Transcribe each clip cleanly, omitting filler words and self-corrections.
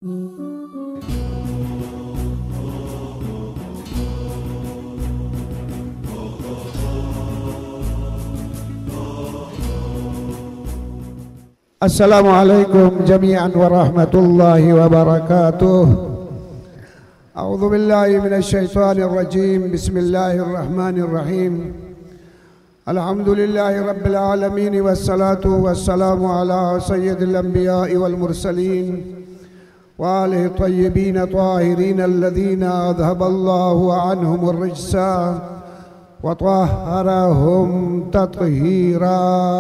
अस्सलामु अलैकुम जमीअन व रहमतुल्लाहि व बरकातुहू। अऊज़ु बिल्लाहि मिनश शैतानिर रजीम। बिस्मिल्लाहिर रहमानिर रहीम। अल्हम्दुलिल्लाहि रब्बिल आलमीन वस्सलातु वस्सलामु अला सय्यिदिल अंबिया'i वल मुरसलीन व आलिहि तय्यबीन ताहिरीन अल्लज़ीना अज़हबल्लाहु अन्हुमुर रिज्सा व तहहरहुम तत्हीरा।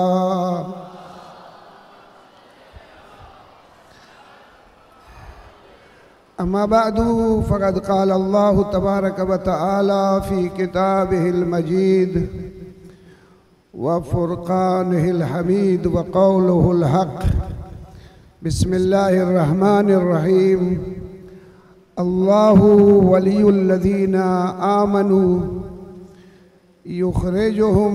अम्मा बादु फ़क़द क़ाल अल्लाहु तबारक व तआला फ़ी किताबिहिल मजीद व फ़ुरक़ानिहिल हमीद व क़ौलुहुल हक़। बिस्मिल्लाहिर रहमानिर रहीम। अल्लाहु वलियुल्लज़ीना आमनू युख़रिजुहुम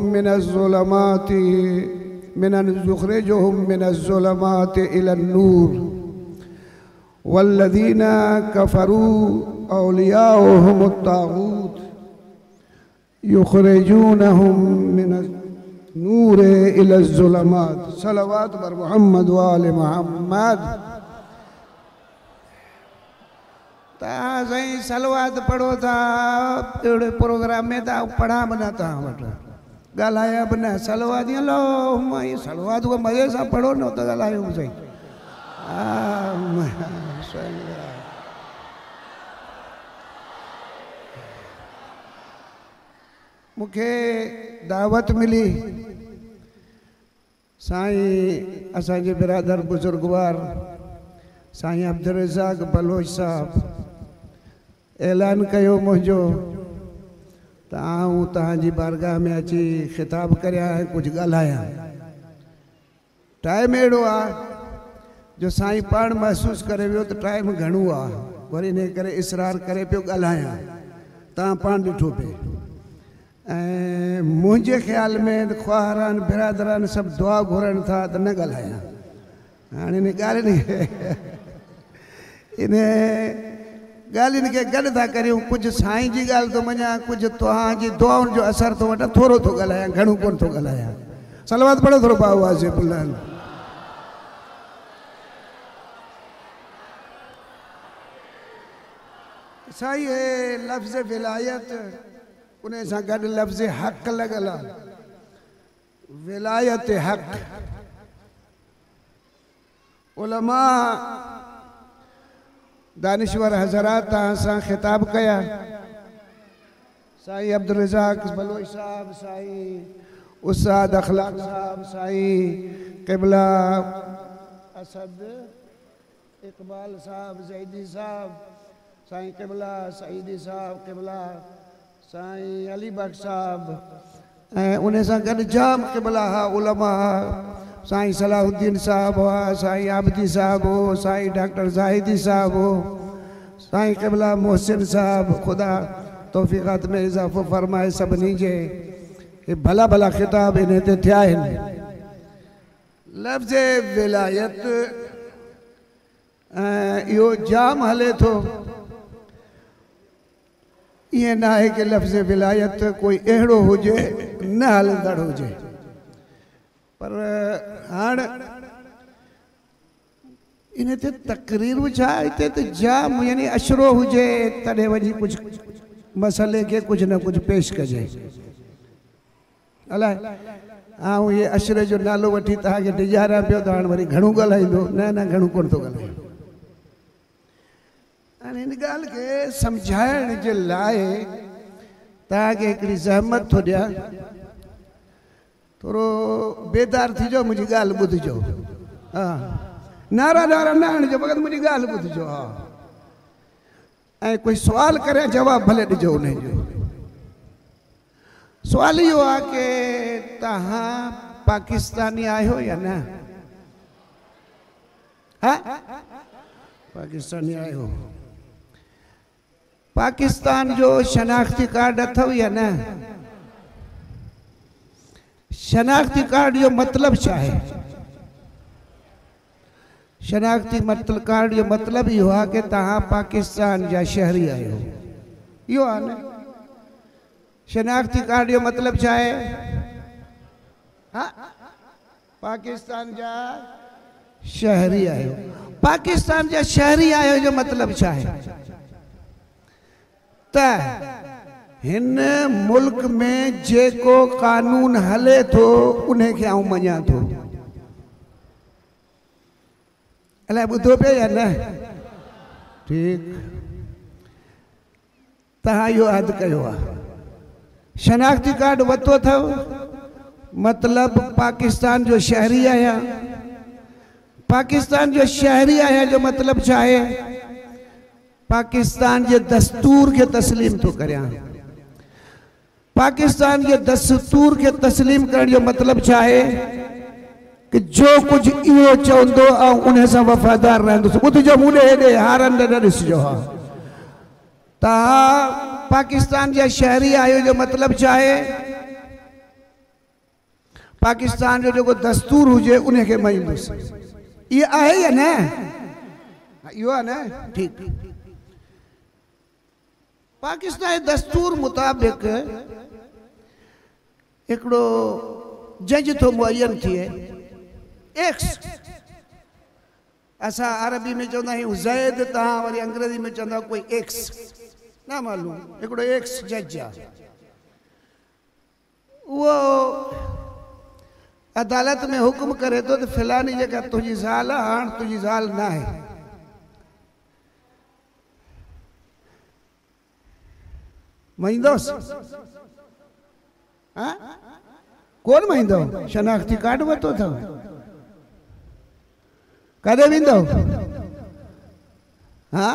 मिनज़्ज़ुलुमाति इलन-नूर वल्लज़ीना कफ़रू औलियाउहुमुत-ताग़ूत युख़रिजूनहुम मिनन-नूर इलज़्ज़ुलमात। सलवात बर मुहम्मद व आले मुहम्मद। ताज़ई सलवात पढ़ो था अहिड़े प्रोग्राम में था पढ़ा बना था वटि ॻाल्हाया बि न। सलवात लो सलवात उहा मज़े सां पढ़ो न त ॻाल्हायूं सही। मुखे दावत मिली साईं असांजे बिरादर बुजुर्गवार साईं अब्दुल रज़ाक बलोच साहब ऐलान कयो मुझो त आऊं तव्हांजी बारगाह में अची खिताब करियां ऐं कुछ ॻाल्हायां। टाइम अहिड़ो आहे जो साईं पाण महसूस करे वियो त टाइम घणो आहे, वरी इन करे इसरार करे पियो ॻाल्हायां। तव्हां पाण ॾिठो पिए ऐं मुंहिंजे ख़्याल में ख़्वाहारान बिरादरान सभु दुआ घुरनि था त न ॻाल्हायां। हाणे इन ॻाल्हियुनि खे गॾु था करियूं। कुझु साईं जी ॻाल्हि थो मञा, कुझु तव्हांजी दुआउनि जो असरु थो वठां। थोरो थो ॻाल्हायां, घणो कोन थो ॻाल्हायां। सलवात पढ़ो थोरो भाउ वाज़े पुलान। साईं लफ़्ज़ विलायत उन सां गॾु लफ़्ज़ हक़ लॻल आहे। विलायत हक़ उलमा दानिश्वर हज़रात तव्हां सां ख़िताब कया। साईं अब्दुल रज़ाक बलोच साहब, साईं उस्ताद अखलाक साहब, साईं क़िबला असद इकबाल साहब ज़ैदी साहब, साईं क़िबला सईदी साहब क़िबला, साईं अली बख्श साहब ऐं उन सां गॾु जाम क़िबला हा उलमा हा। साईं सलाहुद्दीन साहब हुआ, साईं आबदी साहब हो, साईं डॉक्टर ज़ाहिदी साहब हो, साईं क़िबला मोहसिन साहब। खुदा तौफ़ीक़ात में इज़ाफ़ो फरमाए सभिनी जे। ये भला भला ख़िताब इन ते थिया आहिनि। लफ़्ज़ विलायत इहो जाम हले थो। ये ना है कि लफ्ज़ विलायत कोई अहिड़ो हुजे न हलंदड़ हुजे, पर हाणे इन ते तकरीरूं छा हिते त जाम यानी अशरो हुजे तॾहिं वञी कुझु मसइले खे कुझु न कुझु पेश कजे। अलाए आऊं ये अशरे जो नालो वठी तव्हांखे डिॼारां पियो त हाणे वरी घणो ॻाल्हाईंदो। न घणो कोन थो ॻाल्हाए। हाणे इन ॻाल्हि खे सम्झाइण जे लाइ तव्हांखे हिकिड़ी ज़हमत थो ॾियां। थोरो बेदार थिजो, मुंहिंजी ॻाल्हि ॿुधिजो। हा, नारा नारा न हणिजो, मगर मुंहिंजी ॻाल्हि ॿुधिजो। हा, ऐं कोई सुवाल करे जवाबु भले ॾिजो। उन जो सुवाल इहो आहे कि तव्हां पाकिस्तानी आहियो या न? हा, पाकिस्तानी आहियो। पाकिस्तान जो शनाख्ती कार्ड अथव या न? शनाख्ती कार्ड जो मतलब छा है? शनाख्ती मतलब कार्ड जो मतलब इहो आहे कि तव्हां पाकिस्तान जा शहरी आहियो। इहो आहे न शनाख्ती कार्ड जो मतलब छा आहे? हाँ पाकिस्तान जा शहरी आहियो। पाकिस्तान जा शहरी आहियो जो मतलब छा आहे? त हिन मुल्क में जेको कानून हले थो उन्हें खे आऊं मञां थो। अलाए ॿुधो पिया या न? ठीक तव्हां इहो अद कयो आहे। शनाख्ती कार्ड वरितो अथव मतलब पाकिस्तान जो शहरी आहियां। पाकिस्तान जो शहरी आहियां जो मतलब छा आहे? पाकिस्तान के दस्तूर के तस्लीम तो करियां। पाकिस्तान के दस्तूर के तस्लीम करण जो मतलब छा आहे कि जो कुछ इहो चवंदो ऐं उन सां वफ़ादार रहंदुसि। ॿुधिजो मूंॾे हेॾे हारनि न ॾिसिजो। हा तव्हां पाकिस्तान जा शहरी आहियो जो मतलब छा आहे? पाकिस्तान जो जेको दस्तूर हुजे उन खे मञींदुसि। इहो आहे या न? इहो आहे न? ठीक पाकिस्तान दस्तूर मुताबिक एकड़ो जज तो मुअयन थिए एक्स। असा अरबी में चवंदा आहियूं ज़ैद, तव्हां वरी अंग्रेजी में चवंदा कोई एक्स ना मालूम। एकड़ो एक्स जज आहे वो अदालत में हुक्म करे तो फिलानी जगह तुझी ज़ाल आहे, हाणे तुझी ज़ाल न आहे। महींदोस? हाँ कौन महींदो? शनाख्ती कार्ड वरितो अथव? काॾे वेंदो? हाँ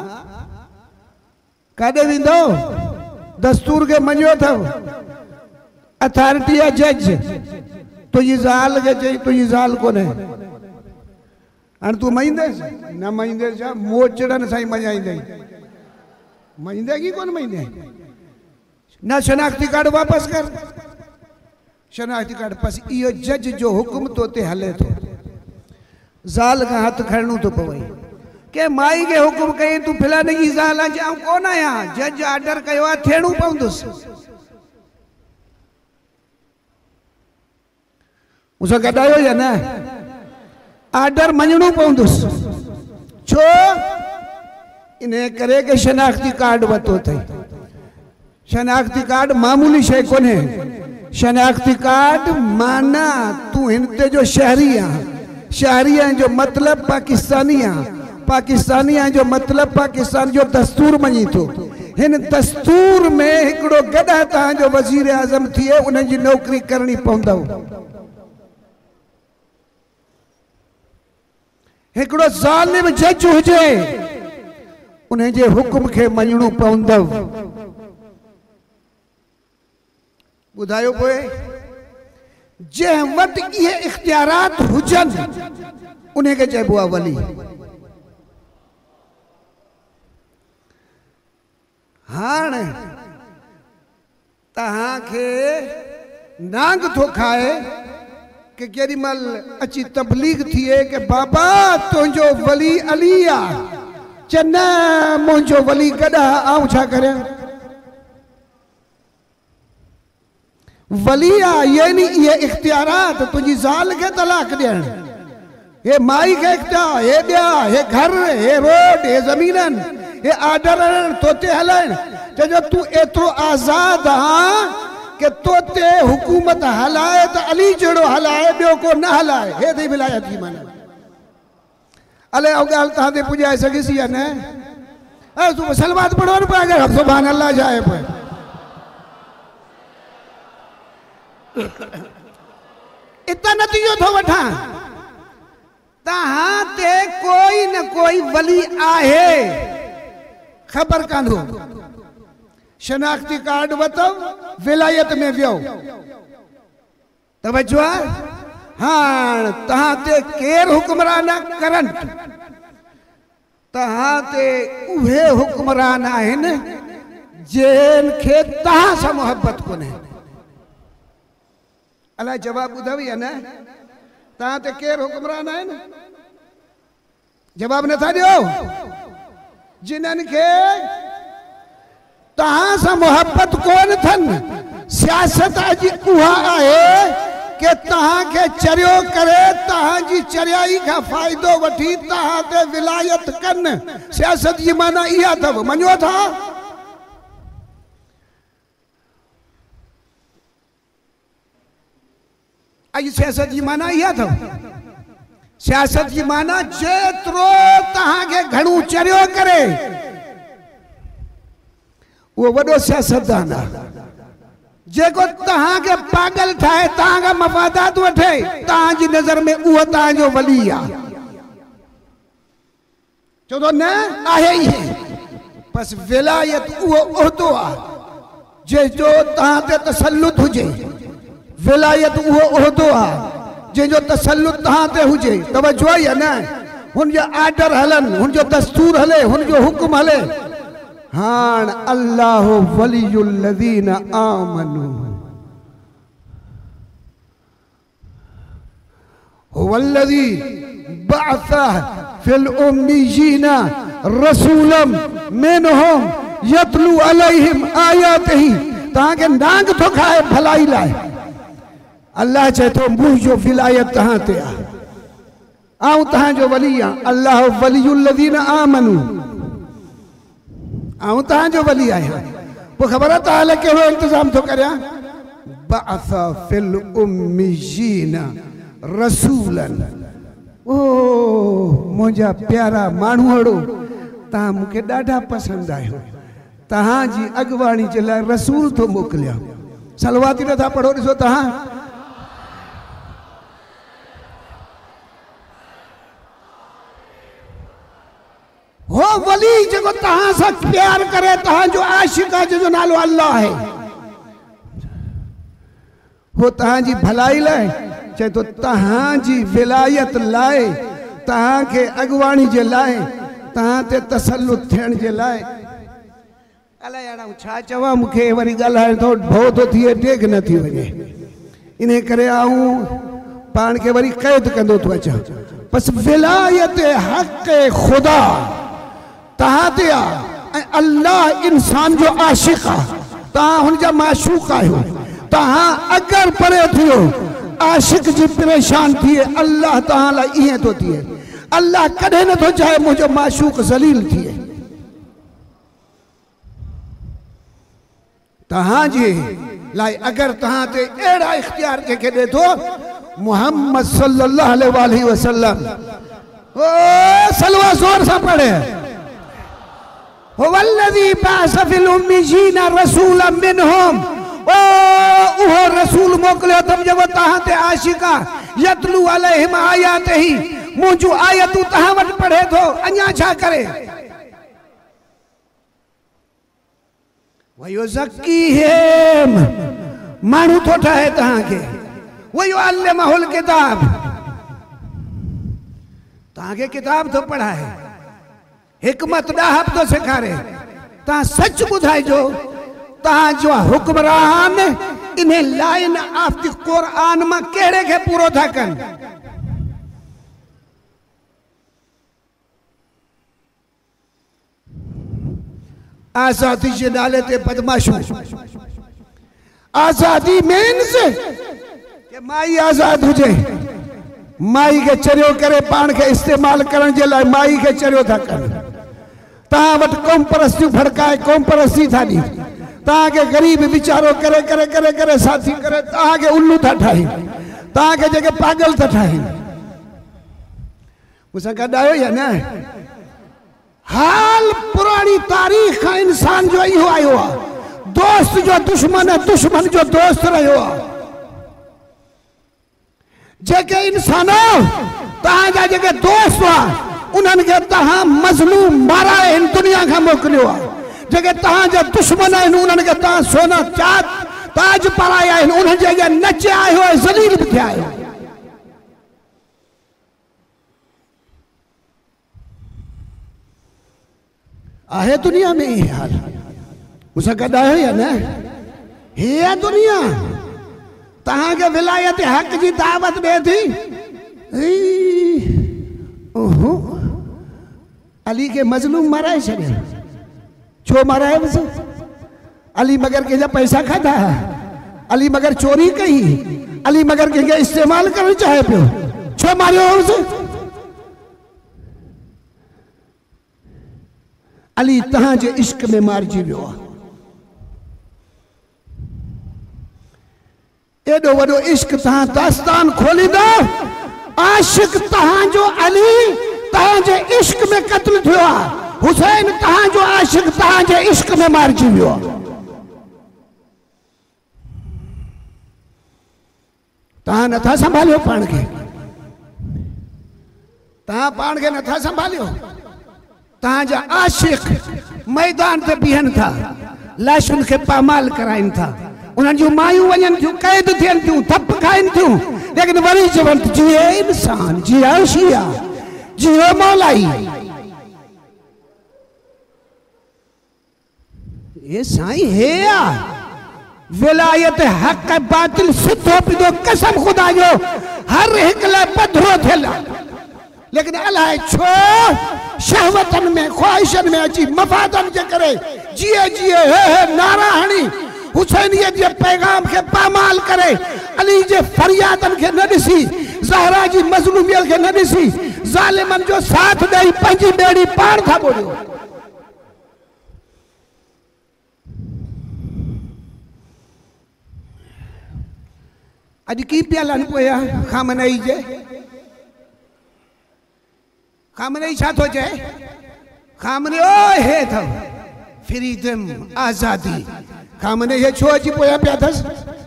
काॾे वेंदो? दस्तूर के मञियो अथव? अथॉरिटी आहे जज। तुझी ज़ाल खे चई तुझी ज़ाल कोन्हे, हाणे तूं महींदेसि? न महींदेसि छा मोचड़नि सां ई मञाईंदई। महींदे की कोन महींदे? ना शनाख्ती कार्ड वापस कर। शनाख्ती कार्ड बस इहो जज जो हुक्म तो ते हले थो। ज़ाल का हथ खणणो तो पवे के माई के हुक्म कई तू फिलाने की ज़ाल आहे आऊं कोन आहियां। जज ऑर्डर कयो आहे थियणो पवंदुसि। मूंसां गॾायो या न? ऑर्डर मञणो पवंदुसि। छो? इन करे के शनाख्ती कार्ड वरितो अथई। शनाख्ती कार्ड मामूली शइ कोन्हे। शनाख्ती कार्ड माना तू हिनते जो शहरी आहे। शहरी आहे जो मतलब पाकिस्तानी आहे। पाकिस्तानी आहे जो मतलब पाकिस्तान जो दस्तूर मञी थो। हिन दस्तूर में हिकिड़ो गॾा तव्हांजो वज़ीर आज़म थिए उन जी नौकरी करणी पवंदव। हिकिड़ो ज़ालिम जज हुजे उन जे हुक्म खे मञणो पवंदव। ॿुधायो पोइ जंहिं वटि इहे इख्तियारात हुजनि उन खे चइबो आहे वली। हाणे तव्हांखे नांग थो खाए कि केॾी महिल अची तबलीग थिए कि बाबा तुंहिंजो वली अली आहे। चए न मुंहिंजो वली गॾा आऊं छा करियां? वली आहे यानी ये इख्तियारात तुझी ज़ाल के तलाक ॾियण, हे माई के इख्तियार, हे ॿिया, हे घर, हे रोड, हे ज़मीनन, हे ऑर्डर तोते हलाइण। चइजो तूं एतिरो आज़ाद आहीं कि तोते हुकूमत हलाए त अली जहिड़ो हलाए, ॿियो को न हलाए। हे थी विलायत जी माना। अलाए उहा ॻाल्हि तव्हां ते पुॼाए सघेसि या न? तूं सलवात पढ़ो न पिया कर सुभान अल्लाह जाए पे। इतना नतीजो थो वठां तहां ते कोई न कोई वली आहे, खबर कान हो। शनाख्ती कार्ड वतो विलायत में वियो। तवज्जो आहे? हाँ तहां ते केर हुक्मरान करंट? तहां ते उहे हुक्मरान आहिनि जिन खे तहां सां मोहब्बत कोन्हे। अलाए जवाब ॿुधव या न? तहां ते केर हुक्मरान आहिनि? जवाब नथा ॾियो। जिन्हनि खे तहां सां मोहब्बत कोन थन, सियासत अॼु उहा आहे कि तहां खे चरियो करे तहां जी चरियाई खां फ़ाइदो वठी तहां ते विलायत कनि। सियासत जी माना इहा अथव, मञो था? अॼु सियासत जी माना इहा अथव। सियासत जी माना जेतिरो तहां खे घणो चरियो करे वो वॾो सियासतदान आहे। जेको तहां खे पागल ठाहे, तहां खां मफ़ादात वठे, तहां जी नज़र में उहो तहां जो वली आहे। चओ थो न आहे ई बस विलायत उहो उहिदो आहे जंहिंजो तहां ते तसल्लुत हुजे। विलायत उहो उहिदो आहे जंहिंजो तसल्लुत तहां ते हुजे। तवज्जो आहे या न? हुन जा आर्डर हलन, हुन जो दस्तूर हले, हुन जो हुक्म हले। हाण अल्लाह वलियुल लज़ीना आमनू हुवल्लज़ी बअस फिल उम्मियीना रसूलन मिनहुम यतलू अलैहिम आयातिही। तहां खे नांग थो खाए भलाई लाइ। अल्लाह चए थो मुंहिंजो विलायत तहां ते आहे, आऊं तहां जो वली आहियां। अल्लाह वलियुल लज़ीना आमनू, आऊं तहां जो वली आहियां। पोइ ख़बर आहे तहां कहिड़ो इंतज़ाम थो करियां? बअस फिल उम्मियीना रसूलन। ओ मुंहिंजा प्यारा माण्हूअड़ो, तहां मूंखे ॾाढा पसंदि आहियो। तहां जी अॻुवाणी जे लाइ रसूल थो मोकिलियां। सलवाती नथा पढ़ो? ॾिसो तहां हो वली जेको तहां सां प्यार करे, तहां जो आशिक़ आहे, जंहिंजो नालो अल्लाह आहे। हो तहां जी भलाई लाइ चए तो तहां जी विलायत लाइ, तहां खे अॻुवाणी जे लाइ, तहां ते तसल्लुत थियण जे लाइ। अलाए हाणे छा चवां, मूंखे वरी ॻाल्हाइण थो भउ थो थिए, टेक न थी वञे। इन करे आऊं पाण खे वरी क़ैद कंदो थो अचां। बस विलायत हक़ खुदा तहां ते आहे ऐं अल्लाह इंसान जो आशिक़ आहे। तहां हुन जा माशूक़ आहियो। तहां अगरि परे थियो आशिक़ जी परेशान थिए, अल्लाह तहां लाइ ईअं थो थिए। अल्लाह कॾहिं नथो चाहे मुंहिंजो माशूक़ ज़लील थिए। तहां जे लाइ अगरि तहां ते अहिड़ा इख्तियार कंहिंखे ॾे थो, मुहम्मद सल्लल्लाहु अलैहि वसल्लम, ओ सलवा ज़ोर सां पढ़े, हुवल्लज़ी बअस फिल उम्मियीना रसूलन मिनहुम। ओ उहो रसूल मोकिलियो अथमि जेको तहां ते आशिक़ आहे। यतलू अलैहिम आयातिही, मुंहिंजूं आयतूं तहां वटि पढ़े थो। अञा छा करे? वयुज़क्कीहिम, माण्हू थो ठाहे तहां खे। वयुअल्लिमुहुल किताब, तहां खे किताब थो पढ़ाए, हिकमत ॾाहब थो सेखारे। तहां सच ॿुधाइजो, तहां जो हुक्मरान इन लाइन ऑफ द कुरान मां कहिड़े खे पूरो था कनि? आज़ादी जे नाले ते बदमाशूं। आज़ादी मीन्स कि माई आज़ाद हुजे। माई के चरियो करे पाण खे इस्तेमाल करण जे लाइ माई के चरियो था कनि। तहां वटि क़ौम परस्तियूं भड़काए क़ौम परस्ती था ॾी। तहां खे ग़रीब वीचारो करे करे करे करे साथी करे तहां खे उल्लू था ठाहिनि। तहां खे जेके पागल था ठाहिनि। मूंसां गॾु आहियो या न? हाल पुरानी तारीख़ खां इंसान जो इहो आयो आहे। दोस्त जो दुश्मन है, दुश्मन जो दोस्त रहियो आहे। जेके इंसान तहां जेके दोस्त हुआ उन्हनि खे तहां मज़लूम माराए हिन दुनिया खां मोकिलियो आहे। जेके तहां जा दुश्मन आहिनि उन्हनि खे तहां सोना चांद ताज पाराया आहिनि। उन्हनि जे अॻियां नचे आयो ऐं ज़लील बि थिया आहियो। आहे दुनिया में इहे हाल? मूंसां गॾु आहियो या न? हे दुनिया तहां खे विलायत हक़ जी दावत ॾे थी। ओहो अली के मजलूम माराए छॾिया। छो माराए बस? अली मगर कंहिंजा पैसा खाधा? अली मगर चोरी कई? अली मगर कंहिंखे इस्तेमाल करणु चाहे पियो? छो मारियो हुउसि? अली तव्हांजे इश्क में मारिजी वियो आहे। एडो वडो इश्क तव्हां दास्तान खोलींदा, आशिक तव्हांजो अली तव्हांजे इश्क में क़त्ल थियो आहे। हुसैन तव्हांजो आशिक तव्हांजे इश्क में मारिजी वियो आहे। तव्हां नथा संभालियो पाण खे, तव्हां पाण खे नथा संभालियो। तव्हांजा आशिक मैदान ते बीहनि था, लाशुनि खे पामाल कराइनि था, उन्हनि जूं मायूं वञनि थियूं, क़ैद थियनि थियूं, थप खाइनि थियूं, लेकिन वरी चवनि जिए इंसान, जिया शिया, जियो मौलाई। ये साईं है या विलायत हक बातिल सिद्धो पिधो कसम खुदा जो हर एक लाइ पधरो थियल। लेकिन अलाए छो शहवतन में ख्वाहिशन में अची मफादन के करे जिए जिए हे नारा हणी हुसैनियत जे पैगाम के पामाल करे, अली जे फरियादन के न दिसी, ज़हरा जी मज़लूमियत के न दिसी, ज़ालिमन जो साथ दई पंजी बेड़ी पार था बोलियो। अज की पियालन पोया खामनई जे? खामनई छा थो चए? खामने ओ हे थो फ्रीडम आजादी। खामने ये छो अची पोया पिया अथसि?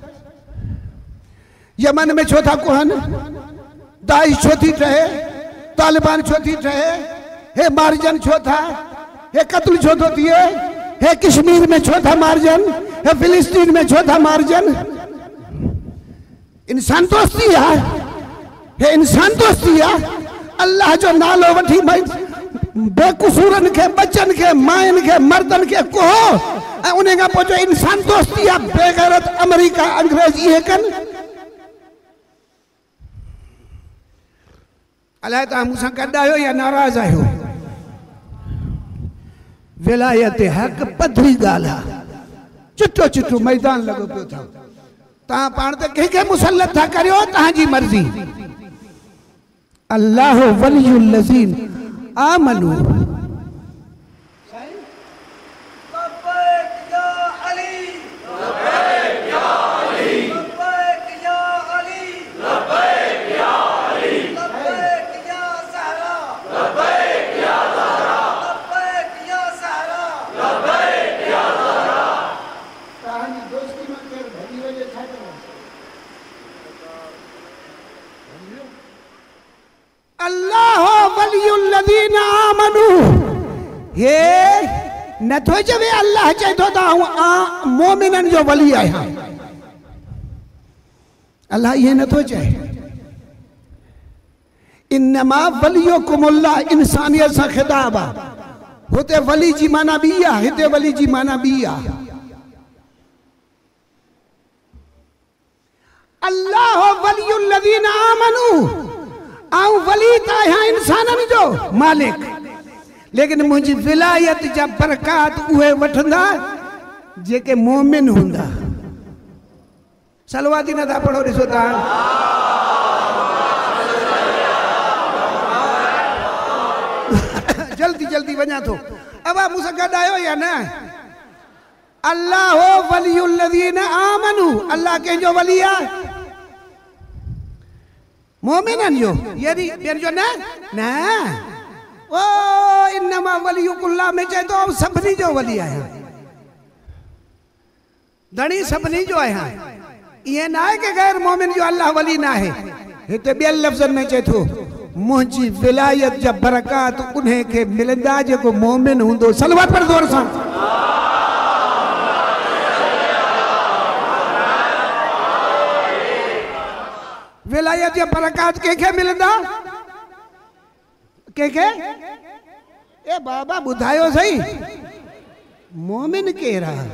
यमन में छो था कुहन? दाइश छो थी ठहे? तालिबान छो थी ठहे? हे मारजन छो था? हे कत्ल छो थो थिए? हे कश्मीर में छो था मारजन? हे फिलिस्तीन में छो था मारजन? इंसान दोस्ती है, हे इंसान दोस्ती है। अल्लाह जो नालो वठी बेकसूरन के, बच्चन के, मायन के, मर्दन के को उन्हें का पोचो इंसान दोस्ती है। बेगैरत अमेरिका अंग्रेज ये कन अल्लाह ता मुसा गड्डा हो या नाराज आयो। विलायत हक पधरी गाला चिट्टो चिट्टो मैदान लगो पियो था। ता पाण ते कंहिंखे मुसल्लत था करियो, तव्हांजी मर्ज़ी। अल्लाह वलियुल लज़ीन आमनू। ये न तो चवे अल्लाह चए तो मोमिनन जो वली आया। अल्लाह ये न तो चए इन्नमा वलियुकुमुल्लाह इंसानियत सा खिताब आ। होते वली जी माना भी आ, हिते वली जी माना भी आ। अल्लाह वलियुल लज़ीना आमनू। आऊं वली ता है इंसानन जो मालिक, लेकिन मुझी विलायत जा बरकात उहे वठंदा जेके मोमिन हुंदा। सलवाती न था पढ़ो ॾिसो ता। जल्दी जल्दी वञा थो। अब आप मुझसे गॾु आयो या न? अल्लाह वलियुल लज़ीना आमनू। अल्लाह कंहिंजो वली आहे? मोमिनन जो। यानी ॿियनि जो न न। ओ इन्नमा वलियुकुल्लाह में चए तो सभिनी जो वली आया, धणी सभिनी जो आया। ये ना है कि गैर मोमिन जो अल्लाह वली ना है। हिते ॿियनि लफ़्ज़नि में चए थो मुंहिंजी विलायत जा बरकात उन्हें के मिलंदा जेको मोमिन हूंदो। सलवात पर ज़ोर सां। विलायत जा बरकात कंहिंखे मिलंदा? कंहिंखे? ए बाबा ॿुधायो सही, मोमिन केरु आहे?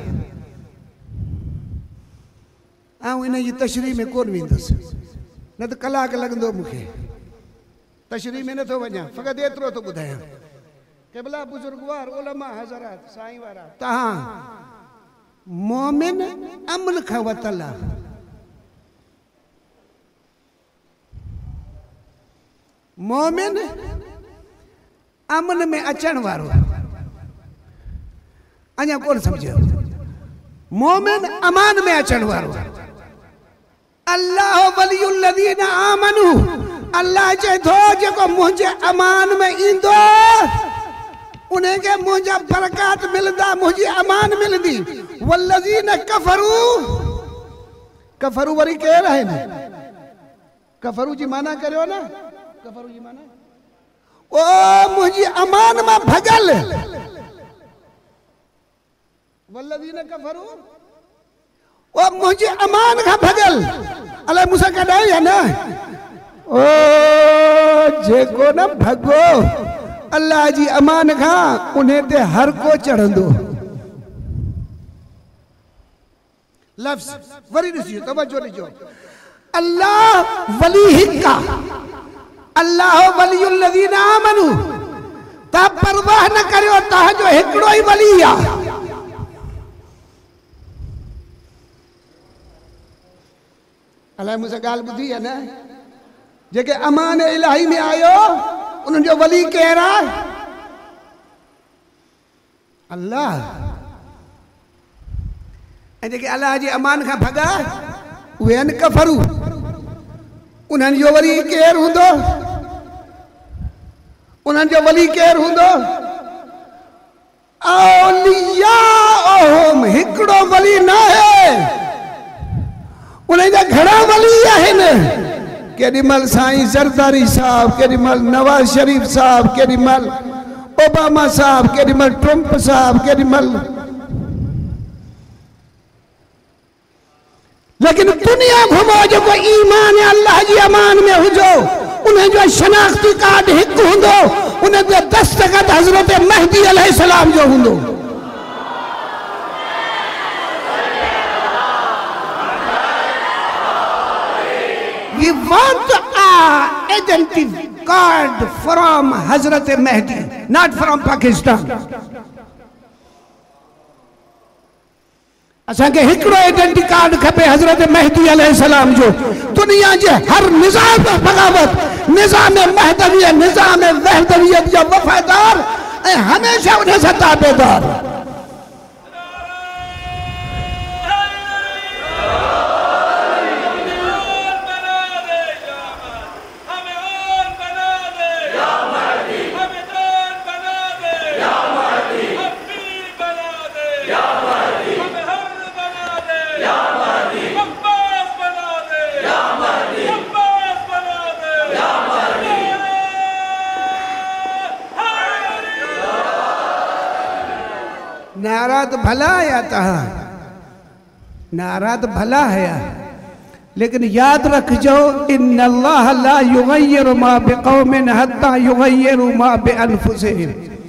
आऊं इन जी तशरीह में कोन वेंदुसि, न त कलाक लॻंदो मूंखे। तशरीह में नथो वञा, फ़क़ति एतिरो थो ॿुधायां। क़िबला बुजुर्गवार उलमा हज़रात साईं वारा तहां मोमिन अमन खां वतल आहे। मोमिन अमन में अचण वारो अञा कोन सम्झियो। मोमिन अमान में अचण वारो। अल्लाह वलियुल लज़ीना आमनू अल्लाह चए थो जेको मुंहिंजे अमान में ईंदो उन्हें के मुझे बरकत मिलदा मुझे अमान मिलदी। वल्लज़ीना कफरू कफरू वरी केर है न कफरू जी माना करियो ना कफरू जी माना ओ मुझे अमान में भगल। वल्लज़ीना कफरू ओ मुझे अमान का भगल अल्लाह मूसा कढाई है ना ओ जेको न भगो अल्लाह जी अमान खां उन्हें ते हर को चढ़ंदो। लफ्ज़ वरी ॾिसियो तवज्जो ॾिजो। अल्लाह वली हिक्का अल्लाह वलियुल लज़ीना आमनू ता परवाह न करियो तव्हांजो हिकिड़ो ई वली आहे। अल्लाह मूंसां ॻाल्हि ॿुधी आहे न जेके अमान इलाही में आयो उन्हनि जो वली केरु आहे? अल्लाह। ऐं जेके अल्लाह जी अमान खां भॻा उहे आहिनि कफरू। उन्हनि जो वली केरु हूंदो? उन्हनि जो वली केरु हूंदो? औलियाउहुम हिकिड़ो वली न आहे उन्हनि जा घणा वली आहिनि। केॾीमहिल साईं ज़रदारी साहब केॾीमहिल नवाज़ शरीफ साहब केॾीमहिल ओबामा साहब केॾीमहिल ट्रम्प साहब केॾीमहिल लेकिन दुनिया घुमो जेको ईमान अल्लाह जी अमान में हुजो उन्हें जो शनाख्ती कार्ड हिकु हूंदो उन्हें जो दस्तखत हज़रत महदी अलैहिस्सलाम जो हूंदो। We want an identity card from Hazrat Mahdi, not from Pakistan. असांखे हिकिड़ो आइडेंटिटी कार्ड खपे हज़रत महदी अलैहिस्सलाम जो। दुनिया जे हर निज़ाम बग़ावत निज़ाम महदवी निज़ाम वहदवियत जो वफ़ादार ऐं हमेशा उन सां ताबेदार। नारा तो भला है तहा नारा तो भला है लेकिन याद रखजो इन्नल्लाह ला युगय्यिरु मा बिक़ौमिन हत्ता युगय्यिरु मा बिअनफुसिहिम।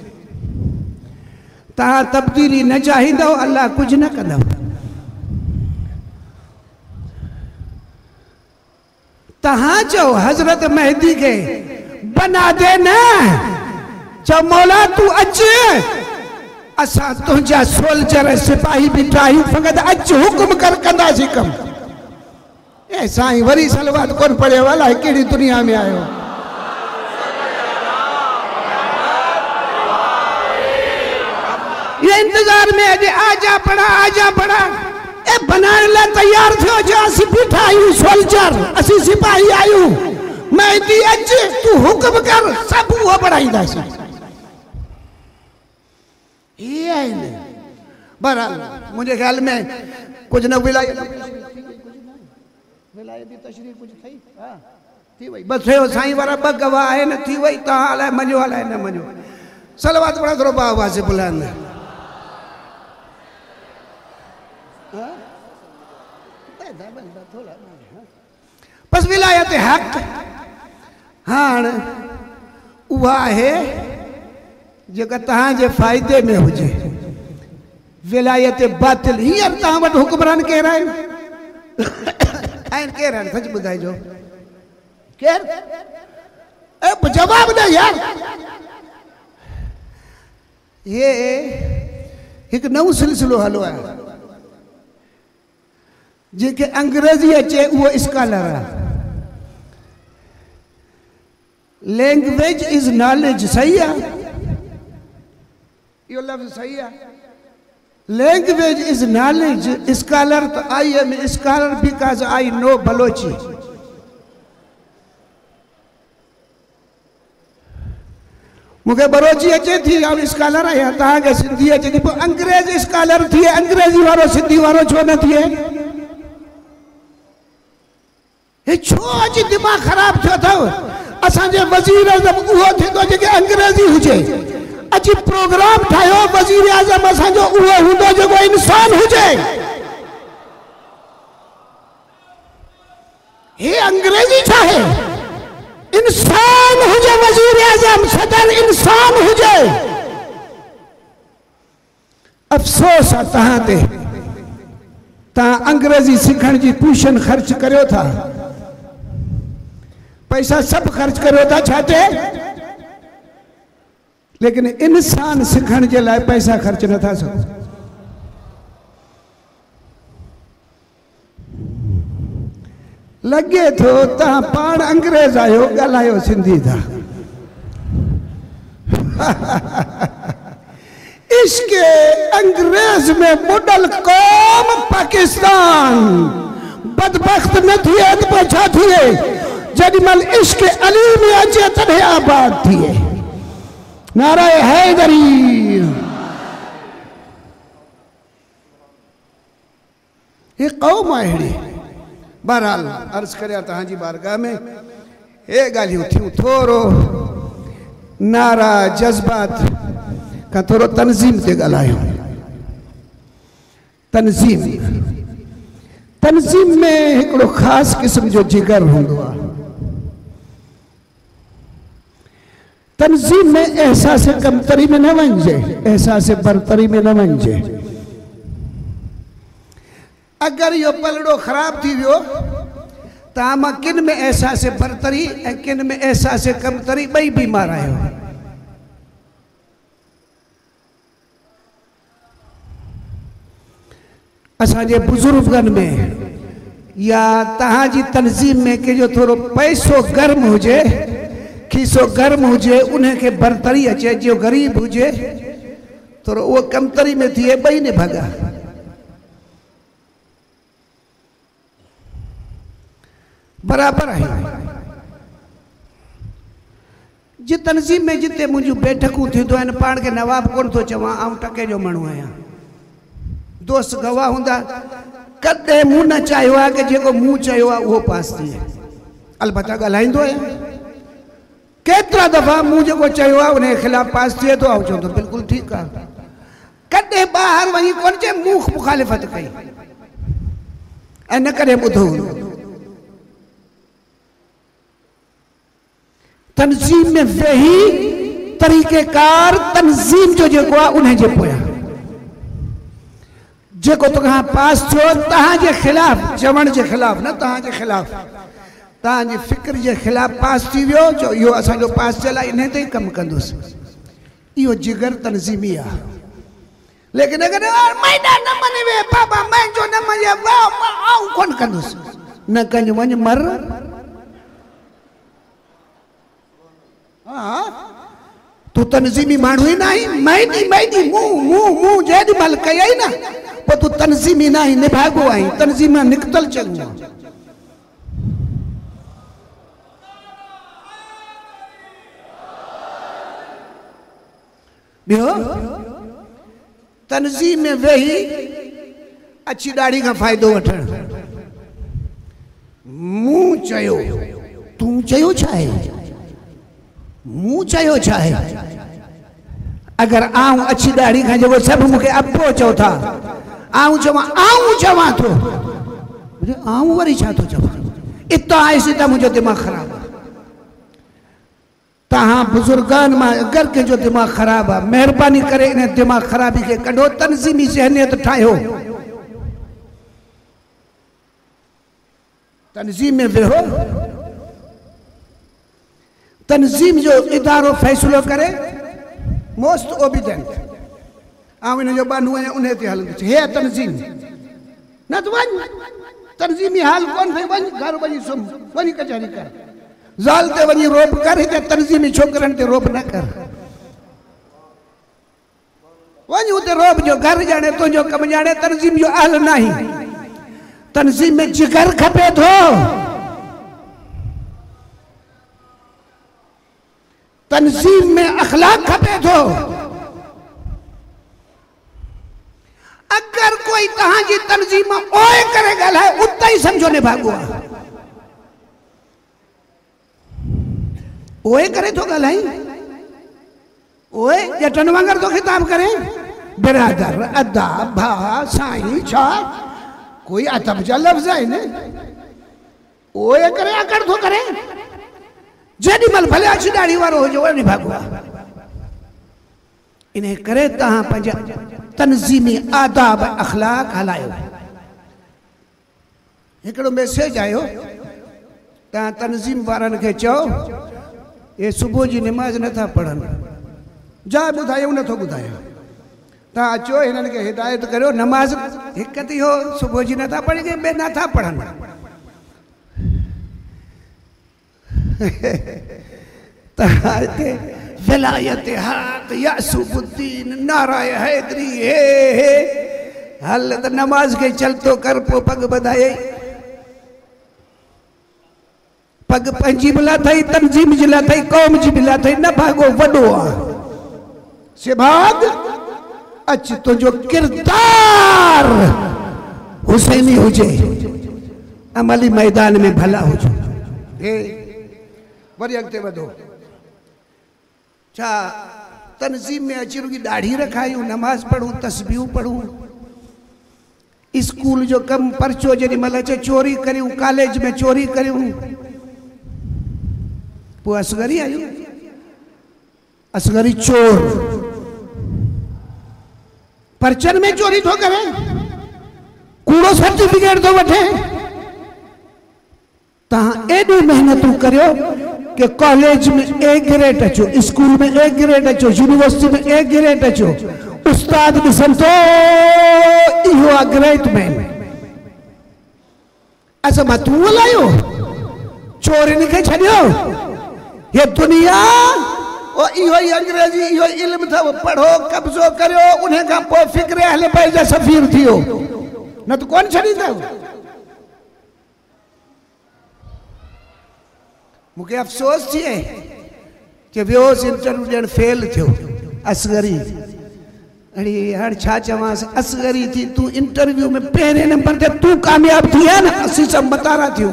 तहां तब्दीली न चाहींदो अल्लाह कुछ न कंदो। तहां चो हजरत मेहदी के बना दे न चो मौला तू अच असा तुझा सोल्जर सिपाही बिठाई फकत अच हुक्म कर कंदासीं कम। ए साईं वरी सलवात कोन पढ़े वाला केड़ी दुनिया में आयो। ये इंतजार में अजे आजा पड़ा ए बनाने ला तैयार थियो जो असी बिठाई सोल्जर असी सिपाही आयु मेहदी अच तू हुक्म कर सब वो बढ़ाईंदासीं। ये है बहरहाल मुझे ख्याल में कुछ न विलायती तशरीफ कुछ थी हां थी वई बस थियो साईं वारा ब गवाह है न थी वई ता हलाए मजो हलाए न मजो सलवात पढ़ा थोरो बाबा से बुलान बस विलायत हक हां उहा है जेका तहां जे फायदे में हुजे। विलायत बातिल हींअर तहां वटि हुक्मरान केर आहिनि केर आहिनि सच ॿुधाइजो केर जवाब ॾे यार। ये एक नओं सिलसिलो हलो है जेके अंग्रेजी अचे वो स्कॉलर है। लैंग्वेज इज नॉलेज, सही है, यो लफ्ज सही है। लैंग्वेज इज नॉलेज, स्कॉलर तो I am scholar because I know Balochi. मुझे बलोची अचे थी अब स्कॉलर आया, तव्हांखे सिंधी अचे थी, पोइ अंग्रेज स्कॉलर थिए, अंग्रेजी वारो सिंधी वारो छो न थिए? हे छो अॼु दिमाग़ ख़राब थियो अथव? असांजे वज़ीर आज़म उहो थींदो जेके अंग्रेजी हुजे। अॼु प्रोग्राम ठाहियो वज़ीर आज़म असांजो उहो हूंदो जेको इंसान हुजे। हे अंग्रेजी छा है? इंसान हुजे वज़ीर आज़म, सदर इंसान हुजे। अफ़सोस आहे तव्हां ते, तव्हां अंग्रेजी सिखण जी ट्यूशन ख़र्च करियो था, पैसा सब खर्च करो था छाते, लेकिन इंसान सिखण जे लाइ पैसा खर्च न था सको। लगे थो तव्हां पाण अंग्रेज आहियो, ॻाल्हायो सिंधी था। इसके अंग्रेज में मुडल कौम पाकिस्तान बदबख्त न थिए त पोइ छा थिए? जॾहिं इश्क अली में अचे तॾहिं आबाद थिए। नाराए हैदरी। ये कौम आहे अहिड़ी। बहरहाल अर्ज़ करिया तव्हांजी बारगाह में हे ॻाल्हियूं थियूं, थोरो नारा जज़्बात खां थोरो तनज़ीम ते ॻाल्हायूं। तनज़ीम, तनज़ीम में हिकिड़ो ख़ासि क़िस्म जो जिगर हूंदो आहे। तनज़ीम में एहसास कमतरी में न वञिजे, एहसास बरतरी में न वञिजे। अगर यो पलड़ो ख़राब थी वियो तव्हां मां किन में एहसास बरतरी ऐं किन में एहसास कमतरी ॿई बीमार आहियो। असांजे बुजुर्गनि में या तव्हांजी तनज़ीम में कंहिंजो थोरो पैसो गर्म हुजे, खीसो गर्म हुजे, उन्हें के बरतरी अचे, जो गरीब हुजे थोरो उहो कमतरी में थिए, ॿई ने भॻा। बराबर आहे। जे तनज़ीम में जिते मुंहिंजूं बैठकूं थींदियूं आहिनि, पाण खे नवाब कोन थो चवां, आउं टके जो माण्हू आहियां। दोस्त गवाह हूंदा, कॾहिं मूं न चाहियो आहे कि जेको मूं चयो आहे उहो पास थिए। अलबत्ता ॻाल्हाईंदो आहियां, केतिरा दफ़ा मूं जेको चयो आहे उनजे ख़िलाफ़ पास थिए थो, ऐं चवंदो बिल्कुलु ठीकु आहे। कॾहिं ॿाहिरि वञी कोन चए मूं मुखालिफ़त कई ऐं न कॾहिं ॿुधो। तनज़ीम में वेही तरीक़ेकार तनज़ीम जो जेको आहे उनजे पोयां जेको तव्हां पास थियो, तव्हांजे ख़िलाफ़ चवण जे ख़िलाफ़ न, तव्हांजे ख़िलाफ़ तव्हांजी फ़िक्र जे ख़िलाफ़ पास थी वियो, जो इहो असांजो पास थियल आहे, इन ते ई कमु कंदुसि। इहो जिगर तनज़ीमी आहे। लेकिन अगर मैडा न मने बाबा मैं जो न मने आऊं कोन कंदुसि, न कंज वञ मर। हाँ तू तनज़ीमी माण्हू ई न आहीं। मैडी मैडी मुंह जेॾी महिल कई न, पोइ तू तनज़ीमी न आहीं, निभागो आहीं, तनज़ीम निकतल चङो। ॿियो तनज़ीम में वेही अची ॾाढ़ी खां फ़ाइदो वठण। मूं चयो, तूं चयो छा आहे? मूं चयो छा आहे? अगर आऊं अची ॾाढ़ी खां जेको सभु मूंखे अबो चओ था, आऊं चवां थो, आऊं वरी छा थो चवां? इतां आयसि त मुंहिंजो दिमाग़ ख़राब आहे। तहां बुजुर्गान मां अगर कंहिंजो दिमाग़ ख़राब आहे, महिरबानी करे इन दिमाग़ ख़राबी खे कढो, तनज़ीमी ज़हनियत ठाहियो। तनज़ीम में वेहो, तनज़ीम जो इदारो फ़ैसिलो करे, मोस्ट ओबीडेंट। इन जो बानू उन ते हल हे तनज़ीम न तो वन तनज़ीमी हाल कौन थे वन घर वही सुम वही कचहरी कर ज़ाल ते वही रोप कर ते तनज़ीमी छोकरन ते रोप न कर वही उते रोप जो घर जाने तो जो कम जाने तनज़ीम जो हाल नहीं तनज़ीम में जिगर खपे थो तनज़ीम में अखलाक खपे थो अगर कोई तहां जी तनज़ीम ओए करे ॻाल्हाए उते ही समझो ने भागो ओए करे तो ॻाल्हाई ओए जटन वांगर तो खिताब करे बिरादर अदा भा साईं छा कोई अदब जा लफ्ज़ है ने ओए करे अकड़ तो करे जेडी मल भले अची दाढ़ी वारो हो जो ने भागो इन्हें करे तहां पंज तनज़ीमी आदाब अखलाक हलायो एकड़ो मैसेज आयो तहां तनज़ीम वारन के चो ये सुबह जी नमाज नथा पढ़न जा बुधायो न तो बुधायो ता अचो इन्हन के हिदायत करो नमाज एक थी हो सुबह जी नथा पढ़ के बे नथा पढ़न ताते विलायत हाथ यासुबुद्दीन नाराय हैदरी हे हल त नमाज के चलतो कर पो पग बधाए पग पंजी बिला थई तनज़ीम जिला थई कौम जी बिला थई न भागो वडो आ से भाग अच तो जो किरदार हुसैनी हुजे अमली मैदान में भला हुजो हे वरी अगते वधो छा तनज़ीम में अची रुगी दाढ़ी रखायूं नमाज पढ़ूं तस्बीहूं पढ़ूं स्कूल जो कम परचो जेडी मल अचे चोरी करियूं कॉलेज में चोरी करियूं पो असगरी आयूं असगरी चोर परचन में चोरी तो करे कूड़ो सर्टिफिकेट तो वठे तहां एडी मेहनतू करियो कि कॉलेज में ए ग्रेड अचो स्कूल में ए ग्रेड अचो यूनिवर्सिटी में ए ग्रेड अचो उस्ताद ॾिसन तो इहो आहे ग्रेट मैन असां मां तूं हलायो चोरिन खे छॾियो ये दुनिया ओ इहो ही अंग्रेजी इहो इल्म था पढ़ो कब्जो करियो उन्हें का पो फिक्र अहले बैत जा सफीर थियो न तो कौन छॾींदा मुझे अफसोस थिए कि व्योस इंटरव्यू ॾियण फेल थियो असगरी अड़ी हर छा चवास असगरी थी तू इंटरव्यू में पहले नंबर ते तू कामयाब थी है ना असी सब बतारा थियो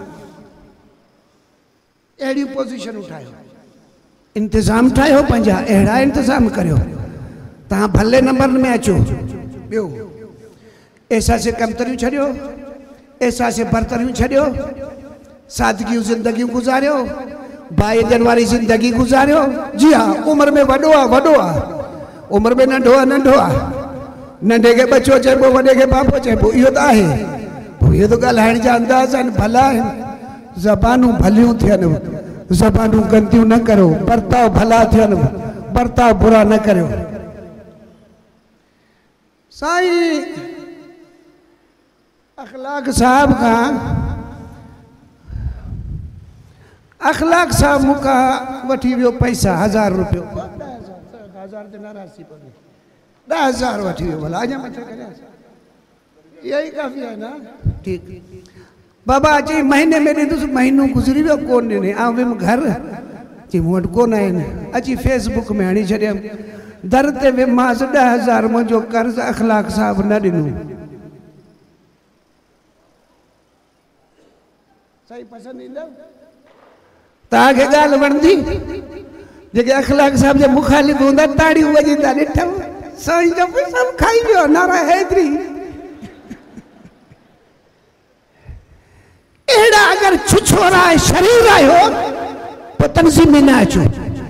एड़ी पोजीशन उठायो इंतजाम ठायो पंजा एड़ा इंतजाम करियो ता भले नंबर में अचो बियो ऐसा से कमतरियूं छड़ियो ऐसा से बर्तरियूं छड़ियो सादगी जिंदगी गुजारियो बाइजन वाली जिंदगी गुजारियो जी हाँ उम्र में वडो आ उम्र में नंढो आ नंढे के बच्चो चइबो वडे के बापो चइबो इहो त आहे इहो तो ॻाल्हाइण जा अंदाज़ आहिनि भला आहिनि ज़बानूं भलियूं थियनि ज़बानूं गंदियूं न करो बर्ताव भला थियनि बर्ताव बुरा न करियो साईं अखलाक साहब का अखलाक साहब मुका वठी वियो पैसा 1000 रुपयो 1000 ते नाराज़ी पड़ी 10,000 वठी वियो भला अञा मथे करे यही काफ़ी है ना ठीक बाबा अची महीने में ॾिनसि महीनो गुज़री वियो कोन ॾिने आउं वियुमि घर चई मूं वटि कोन आहिनि अची फेसबुक में हणी छॾियमि दर ते वियुमांसि 10,000 मुंहिंजो कर्ज़ अखलाक साहब न ॾिनो सही पसंदि ईंदव तव्हांखे ॻाल्हि वणंदी जेके अखलाक साहब जे मुखालिफ़ हूंदा ताड़ियूं वॼंदा ॾिठव साईं जो सभु खाई वियो नारा हैदरी एड़ा अगर छुछोरा शरीर आयो तो तनज़ीम में न अचो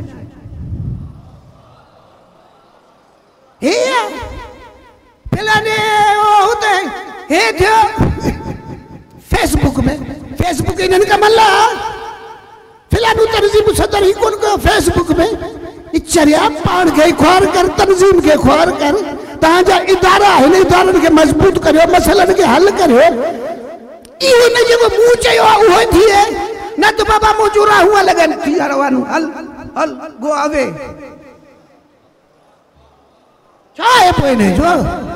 फलाने होते हे थियो फेसबुक इन्हनि का मल्ला फिलहाल तनज़ीम सदर ही कौन को फेसबुक में इचरिया पान के ख्वार कर तनज़ीम के ख्वार कर त हिन इदारनि खे मज़बूत करियो, मसइलनि खे हल करियो। इहो न जेको मूं चयो आहे उहो थिए, न त बाबा मुंहिंजो राहूं लॻनि थी रवानू हल हल गो अवे छा आहे पोइ हिन जो?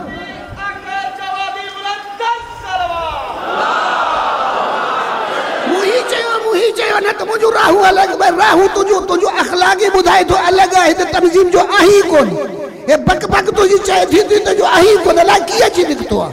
मुही चयो न त मुंहिंजो राहूं अलॻि, भई राहूं तुंहिंजो अख़लाक़ी ॿुधाए थो अलॻि आहे, त तनज़ीम जो आही कोन। हे बक बक तुंहिंजी चए थी तुंहिंजो आही कोन, अलाए कीअं अची निकितो आहे।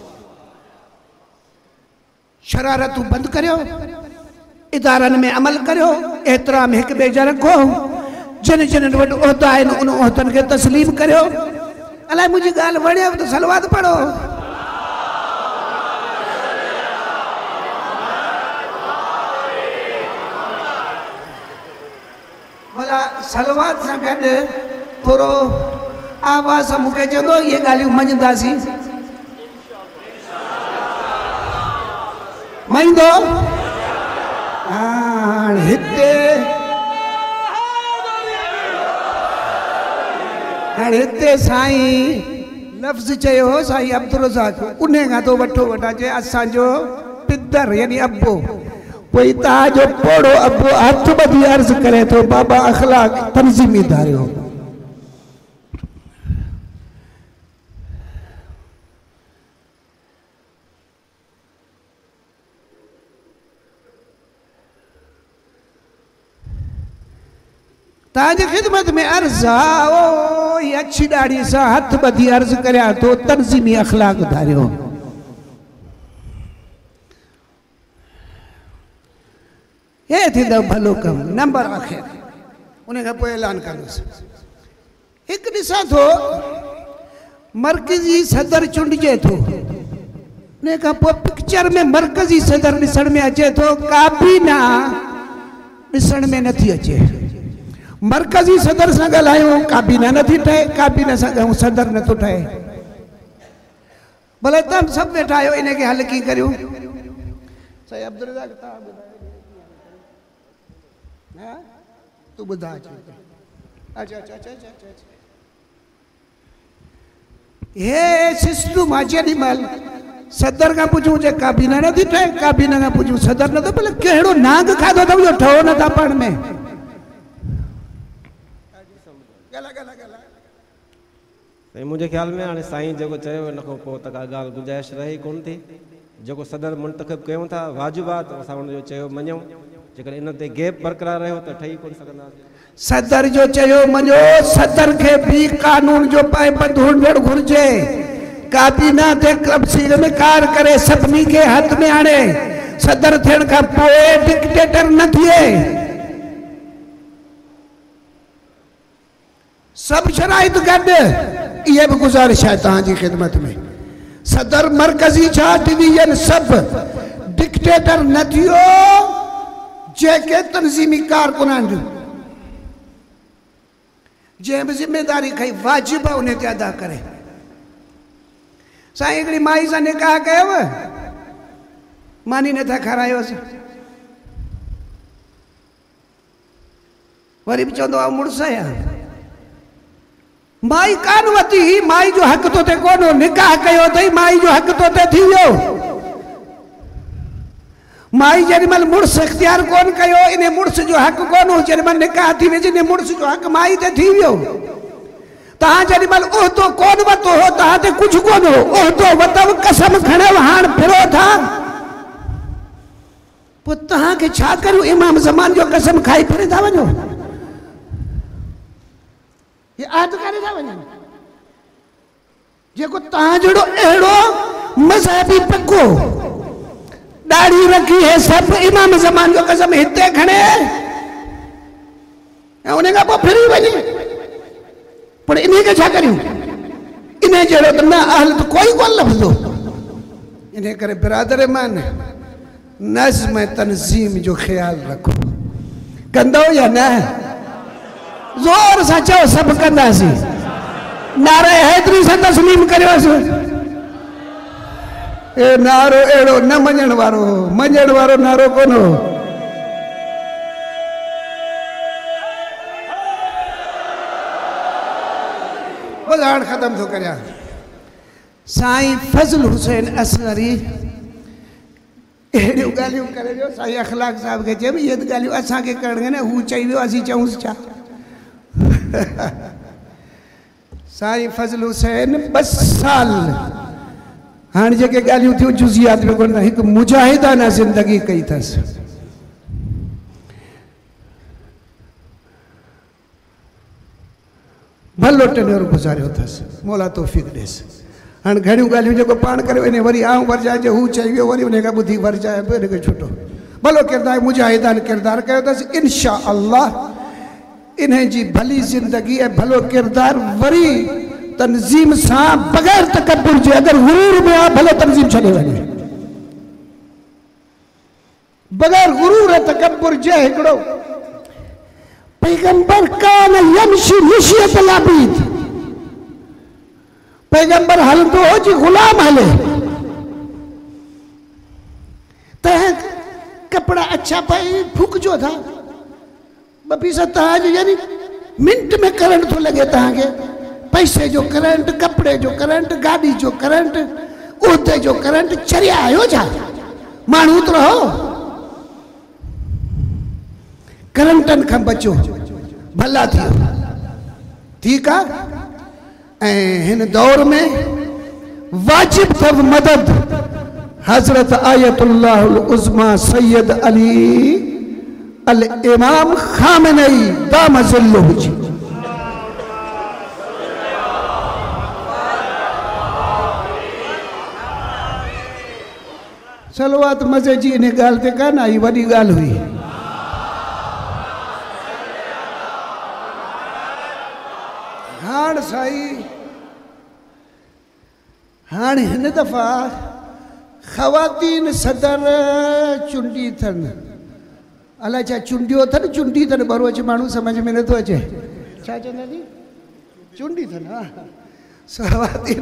शरारतूं बंदि करियो, इदारनि में अमल करियो, एतिराम हिक ॿिए जा रखो, जिन जिन वटि उहिदा आहिनि उन उहिदनि खे तस्लीम करियो। अलाए मुंहिंजी ॻाल्हि वणेव त सलवात पढ़ो। भला सलवात सां गॾु थोरो आवाज़ सां मूंखे चवंदो इहे ॻाल्हियूं मञंदासीं, मञंदो? हाणे हिते साईं लफ़्ज़ चयो हो साईं अब्दुल रज़ाक, उन खां तो वठो वठा चए असांजो पितर यानी अब्बो, कोई तव्हांजो पोड़ो अब्बो हथ ॿधी अर्ज़ करे थो बाबा अख़लाक तनज़ीमी धारियो। ताजे खिदमत में अर्ज ओ ये अच्छी दाढ़ी सा हथ बधी अर्ज करया तो तंजीमी अखलाक धारियो। ये थी दो भलो कम नंबर आखिर उन्हें का पोइ ऐलान कंदुसि। एक ॾिसां थो मरकज़ी सदर चूंडिजे थो, उन खां पोइ पिक्चर में मरकज़ी सदर ॾिसण में अचे थो, काबीना ॾिसण में नथी अचे। मरकज़ी सदर सां ॻाल्हायूं काबीना नथी ठहे, काबीना सां ॻाल्हायूं सदर नथो ठहे। भले तव्हां सभु वेठा आहियो, इनखे हल कीअं करियूं? साईं अब्दुल रज़ाक तव्हां ॿुधायो, तूं ॿुधा। अच्छा अच्छा अच्छा अच्छा हे सिस्टम आहे जेॾी महिल सदर खां पुछूं जे काबीना नथी ठहे, काबीना खां पुछूं सदर नथो, भले कहिड़ो नांग खाधो अथव जो ठहो नथा पाण में। मुझे ख्याल में हाणे साईं जेको चयो इन खां पोइ त का ॻाल्हि गुंजाइश रही कोन थी। जेको सदर मुंतखब कयूं था वाजिबु आहे त असां हुनजो चयो मञूं, जेकर इन ते गैप बरक़रार रहियो त ठही कोन सघंदासीं। सदर जो चयो मञो, सदर खे भी कानून जो पाबंद हुजणु घुरिजे। काबीना ते तफ़सील में कार करे सभिनी खे हथ में आणे, सदर थियण खां पोइ डिक्टेटर न थिए। सब शराइत गॾु ये भी गुजारिश है तव्हांजी खिदमत में। सदर मरकज़ी छा डिवीजन सब डिक्टेटर न थियो, जेके तंज़ीमी कारकुनान जंहिं बि ज़िम्मेदारी खई वाजिब आहे उन ते अदा करे। साईं हिकिड़ी माई सां निकाह कयव, मानी नथा खारायोसि, वरी बि चवंदो आहे मुड़ुस आहियां। माई कान वती, माई जो हक़ तो ते कोन, निकाह कयो अथई माई जो हक़ तो ते थी वियो। माई जेॾी महिल मुड़ुस इख्तियार कोन कयो, इन मुड़ुस जो हक़ कोन हो, जेॾी महिल निकाह थी वेंदी इन मुड़ुस जो हक़ माई ते थी वियो। तव्हां जेॾी महिल उहिदो कोन वरितो हो, तव्हां ते कुझु कोन हो, उहिदो वरितव, कसम खणव, हाणे फिरो था, पोइ तव्हांखे छा करियूं? इमाम ज़मान जो कसम खाई फिरे था वञो, ये आद करे था वञनि। जेको तव्हां जहिड़ो अहिड़ो मज़हबी पको दाढ़ी रखी है, सब इमाम ज़मान जो कसम हिते खणे ऐं उन खां पोइ फिरी वञे, पर इन खे छा करियूं? इन जहिड़ो त न अहल त कोई कोन लफ़्ज़ो। इन करे बिरादर मान नज़्म तंज़ीम जो ख्याल रखो, कंदो या न? जोर सां चओ सभु कंदासीं। नारे हैदरी सां तस्लीम करियोसि। ए नारो अहिड़ो न मञण वारो, मञण वारो नारो कोन हो। बस हाणे ख़तम थो करियां। साईं फजल हुसैन असगरी अहिड़ियूं ॻाल्हियूं करे जो साईं अखलाक साहब खे चए इहे ॻाल्हियूं असांखे करणियूं आहिनि हू चई वियो असीं चऊंसि छा साईं फजल हुसैन 2 साल हाँ जेके ॻाल्हियूं थियूं जुज़ियात में कोन हिकु मुजाहिदाना ज़िंदगी कई अथसि भलो टेन्योर गुज़ारियो अथसि मौला तौफ़ीक़ ॾेसि हाणे घणियूं ॻाल्हियूं जेको पाण करे वञे वरी आऊं वरजाए जे हू चई वियो वरी उन खां ॿुधी वरजाए पियो हिनखे छुटो भलो किरदारु मुजाहिदान किरदारु कयो अथसि इंशा अल्लाह इन्हें जी भली ज़िंदगी ऐं भलो किरदारु वरी तनज़ीम सां बग़ैर तकब्बुर जे अगरि गुरूर में आहे भले तनज़ीम छॾे वञे बग़ैर गुरूर ऐं तकब्बुर जे हिकिड़ो पैगंबर कान यमशी मिशियत लाबीद पैगंबर हलंदो हो जी गुलाम हले तह कपड़ा अच्छा पाए फूकजो था बपीसा तहाज यानी मिनट में करंट तो लगे तहांखे पैसे जो करंट कपड़े जो करंट गाड़ी जो करंट उहदे जो करंट चरिया आयो छा माण्हू तो रहो करंटन खां बचो भला थियो ठीक है हिन दौर में वाजिब तब मदद हजरत आयतुल्लाह उज़्मा सैयद अली अल इमाम खामेनी दाम ज़िल्लुहु जी सलवात मज़े जी इन गाल ते कान आई वॾी गाल हुई हाण साई हाणे हिन दफ़ा ख़वातीन सदर चुंडी अथनि अलाए छा चुंडियो अथनि चुंडी अथनि बरो अचे माण्हू सम्झ में नथो अचे छा चवंदा नी चुंडी अथनि हा ख़वातीन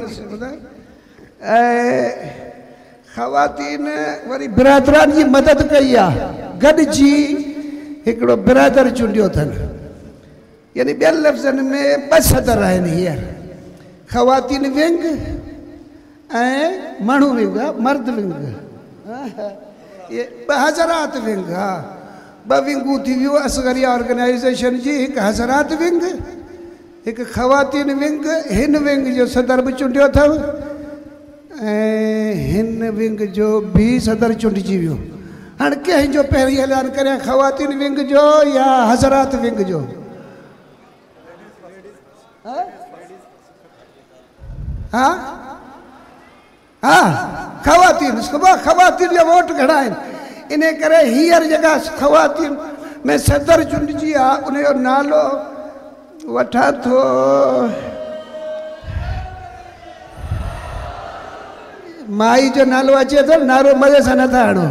ख़वातीन वरी बिरादरान जी मदद कई आहे गॾिजी हिकिड़ो बिरादर चुंडियो अथनि यानी ॿियनि लफ़्ज़नि में 2 सदर आहिनि हींअर ख़वातीन विंग ऐं माण्हू विंग मर्द विंग ये 2 हज़रात विंग हा 2 विंगूं थी वियूं असगरी ऑर्गेनाइज़ेशन जी हिकु हज़रात विंग हिकु ख़वातीन विंग हिन विंग जो सदर बि चूंडियो अथव ऐं हिन विंग जो बि सदर चूंडिजी वियो हाणे कंहिंजो पहिरीं ऐलान करियां ख़वातीन विंग जो या हज़रात विंग जो हाँ हाँ ख़वातीन सुबह ख़वातीन जो वोट घणा आहिनि इन करे हींअर जेका ख़वातीन में सदर चूंडिजी आहे उन जो नालो वठां थो माई जो नालो अचे थो नालो मज़े सां नथा हणो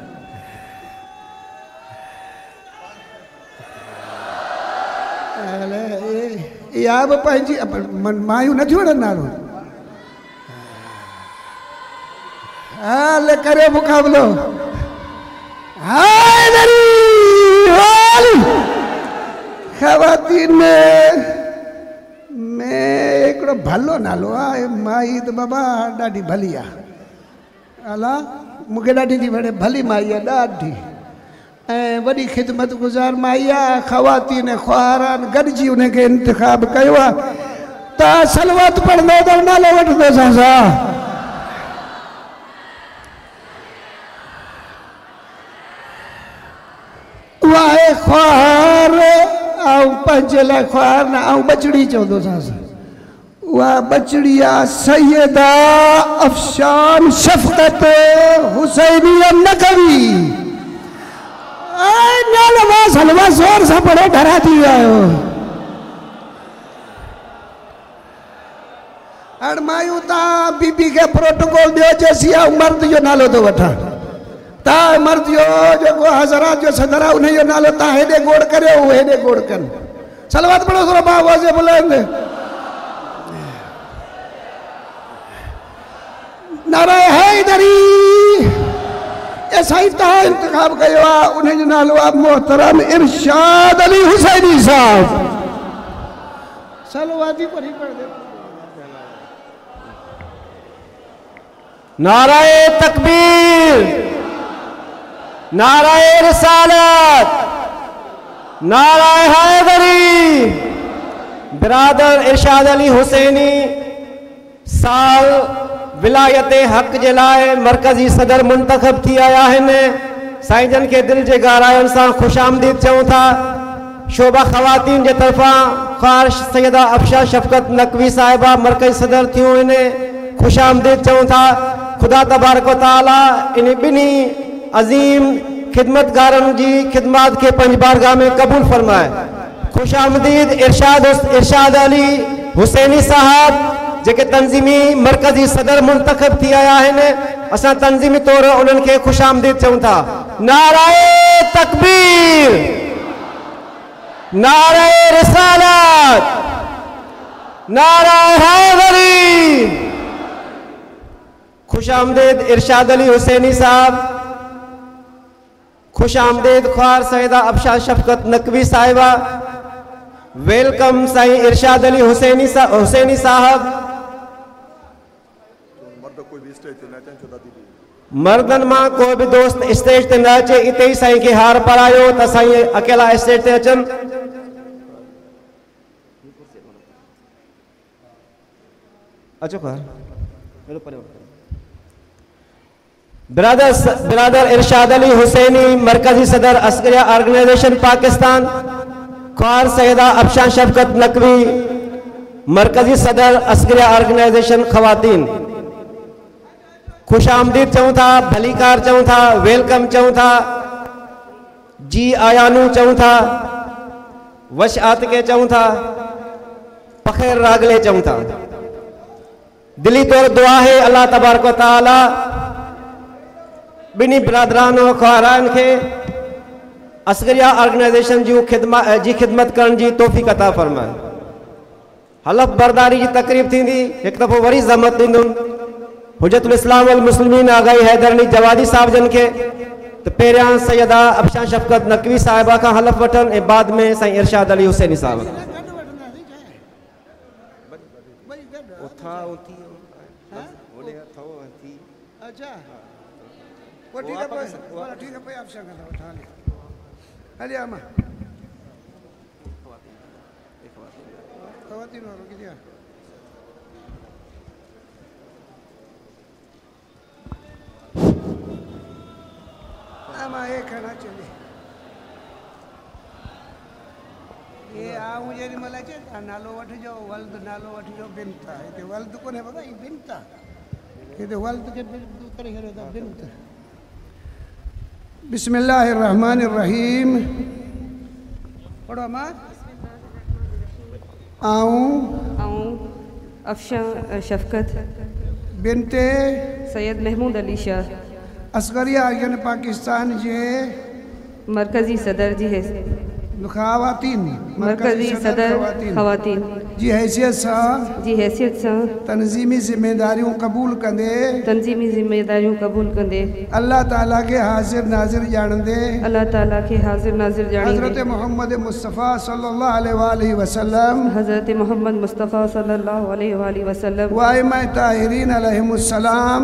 या बि पंहिंजी मायूं नथियूं वठनि नालो हाल करे मुक़ाबिलो ख़वातीन में हिकिड़ो भलो नालो आहे माई त बाबा ॾाढी भली आहे अला मूंखे ॾाढी थी वणे भली माई आहे ॾाढी ऐं वॾी ख़िदमत गुज़ार माई आहे ख़वातीन ख़्वारान गॾिजी उनखे इंतिख़ाब कयो आहे तव्हां सलवत पढ़ंदो त नालो वठंदो असां उहा आहे ख़्वार ऐं पंहिंजे लाइ ख़्वार न ऐं बचड़ी चवंदोसांसि उहा बचड़ी आहे सैयदा अफ़शान शफ़क़त हुसैनिया नकवी हलवा ज़ोर सां पढ़ो डरा थी विया आहियो हाणे मायूं तव्हां बीबी खे प्रोटोकॉल ॾियो जेसीं आहे मर्द जो नालो थो वठां तव्हां मर्द जो जेको हज़रात जो सदर आहे उनजो नालो तव्हां हेॾे गोड़ करियो उहे हेॾे गोड़ कनि सलवात पढ़ो थोरो भाउ वाज़े बुलंद नारा हैदरी साईं तव्हां इंतिख़ाब कयो आहे उनजो नालो आहे मोहतरम इरशाद अली हुसैनी साहब सलवाती पढ़ी पढ़ दे नाराए तकबीर, नाराए रिसालत, नाराए हैदरी। बिरादर इरशाद अली हुसैनी साल विलायत हक़ जे लाइ मरकज़ी सदर मुंतखब थी आया आहिनि। साईं जन के दिल के गहराइयुनि सां खुश आमदीद चऊं था। शोभा ख़वातीन जे तरफ़ां ख़्वार सैयदा अफशा शफ़क़त नकवी साहिबा मरकज़ी सदर थियूं आहिनि। खुश आमदीद चऊं था। खुदा तबारक व तआला इन ॿिन्ही अज़ीम खिदमतगारनि जी खिदमत के पंज बारगाह में कबूल फरमाए। खुश आमदीद इरशाद अली हुसैनी साहब जेके तंजीमी मरकज़ी सदर मुंतखब थी आया आहिनि। असां तंजीमी तौर उन्हनि खे खुश आमदीद चऊं था। नाराए तकबीर, नाराए रिसालत, नाराए हैदरी। खुश आमदीद इरशाद अली हुसैनी साहब, खुश आमदीद ख्वार सैयदा अफशा शफ़क़त नकवी साहिबा। वेलकम साईं इरशाद अली हुसैनी साहब। मर्दन मां कोई भी दोस्त स्टेज ते न अचे, इते ही साईं के हार परायो त साईं अकेला स्टेज ते अचन। अचो खार बिरादर इरशाद अली हुसैनी मरकजी सदर अस्करिया ऑर्गेनाइजेशन पाकिस्तान। ख्वार सैयदा अफशा शफ़क़त नकवी मरकजी सदर अस्करिया ऑर्गेनाइजेशन खवातीन। खुश आमदीद चऊं था, भलीकार चऊं था, वेलकम चऊं था, जी आयानू चऊं था, वश आतिके चऊं था, पखेर रागले चऊं था। दिली तौर दुआ है अल्लाह तबारक व तआला बिनी बिरादरान और ख्वारान के अस्करिया ऑर्गेनाइजेशन जी खिदमत करण जी तौफ़ीक़ अता फरमाए। हलफ बरदारी की तकरीब थी एक दफ़ो वरी ज़हमत ॾींदुमि हुज्जतुल इस्लाम वल मुस्लिमीन आगाई हैदरनी जवादी साहब जन के। तो पहिरियां सैयदा अफशा शफ़क़त नकवी साहिबा का हलफ वठन ऐं बाद में साईं इरशाद अली हुसैनी साहब। अच्छा वो ठीक है भाई आप संग उठा ले हले आमा खवातीन और रुक दिया। आमा एक खाना चले ये आ मुझे नहीं मला चे नालो वठ जो वल्द नालो वठ जो बिनता ये वल्द को ने बाबा ये बिनता ये वल्द के करे करे दा बिनता। बिस्मिल्लाहिर्रहमानिर्रहीम। पढ़ो माँ। आऊं अफशा शफ़क़त बिनते सैयद महमूद अली शाह अस्करिया आर्गन पाकिस्तान जे मरकजी सदर जी है खवातीन मरकजी सदर खवातीन जी हैसियत सा तंजीमी जिम्मेदारियों कबूल कंदे अल्लाह ताला के हाजिर नाजिर जानदे हज़रत मोहम्मद मुस्तफ़ा सल्लल्लाहु अलैहि वसल्लम व आइमा ताहिरीन अलैहिमुस्सलाम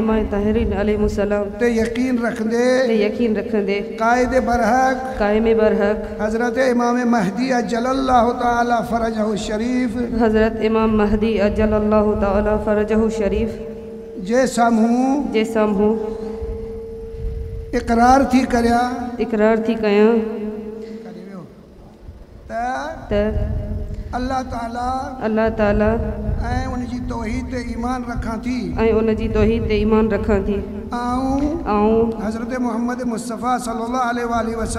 ते यकीन रखंदे कायदे बरहक हज़रत इमाम महदी अज्जलल्लाहु ताला फरजहु शरीफ हज़रत इमाम महदी अज्जलल्लाहु ताला फरजहु शरीफ जे सामू इकरार थी कया त अल्लाह ताला ऐं उन जी तौहीद ते ईमान रखां थी आऊं हज़रत मोहम्मद मुस्तफ़ा सल्लल्लाहु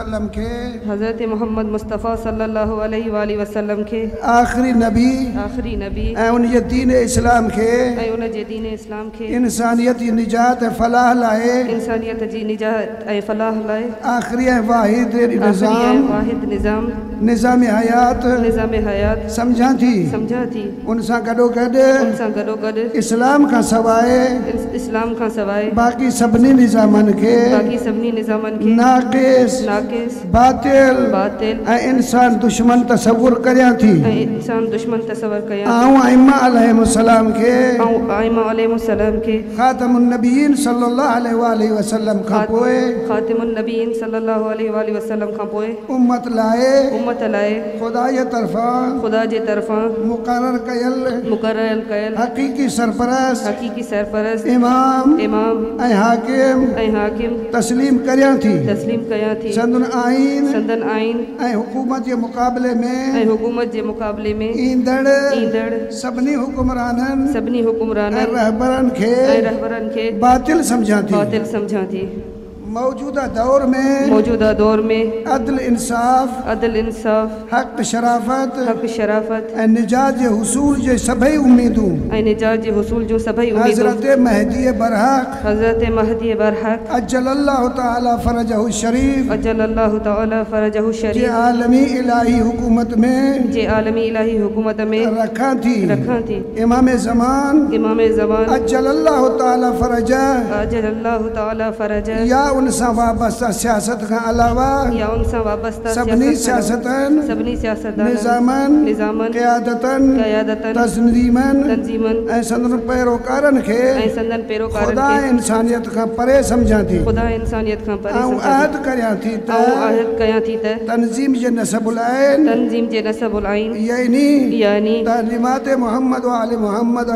अलैहि वसल्लम के आखिरी नबी ऐं उन जे दीन इस्लाम के इंसानियत जी निजात ऐं फलाह लाइ आखिरी ऐं वाहिद निज़ाम हयात समझा थी उन सां गॾो गॾोगॾु इस्लाम खां सवाइ बाक़ी सभिनी निज़ामनि खे नाक़िस बातिल ऐं इंसान दुश्मन तसवुर करियां थी। आऊं आइमा अलैहिस्सलाम खे ख़ातमुन नबीयीन सल्लल्लाहु अलैहि वसल्लम खां पोइ उम्मत लाइ ख़ुदा जे तरफ़ां मुक़रर कयल हक़ीक़ी सरपरस्त इमाम ऐं हाकिम तस्लीम करियां थी। संदन आइन ऐं हुकूमत जे मुक़ाबले में ईंदड़ सभिनी हुकुमराननि ऐं रहबरनि खे बातिल समझां थी। मौजूदा दौर में अदल इंसाफ हक़ शराफत ऐं निजात जे हुसूल जे सभई उम्मीदूं हज़रत महदी बरहक़ अज्जलल्लाहु ताला फरजहु शरीफ जे आलमी इलाही हुकूमत में रखां थी। इमाम ज़मान अज्जलल्लाहु ताला फरजह या उन सां वाबस्ता सियासत खां अलावा सभिनी सियासतनि निज़ामनि क़यादतनि तंज़ीमनि ऐं संदन पैरोकारनि खे ख़ुदा इंसानियत खां परे समझां थी। ऐं अहद करियां थी त तंज़ीम जे नसबुल आइन यानी तालीमात मोहम्मद व आले मोहम्मद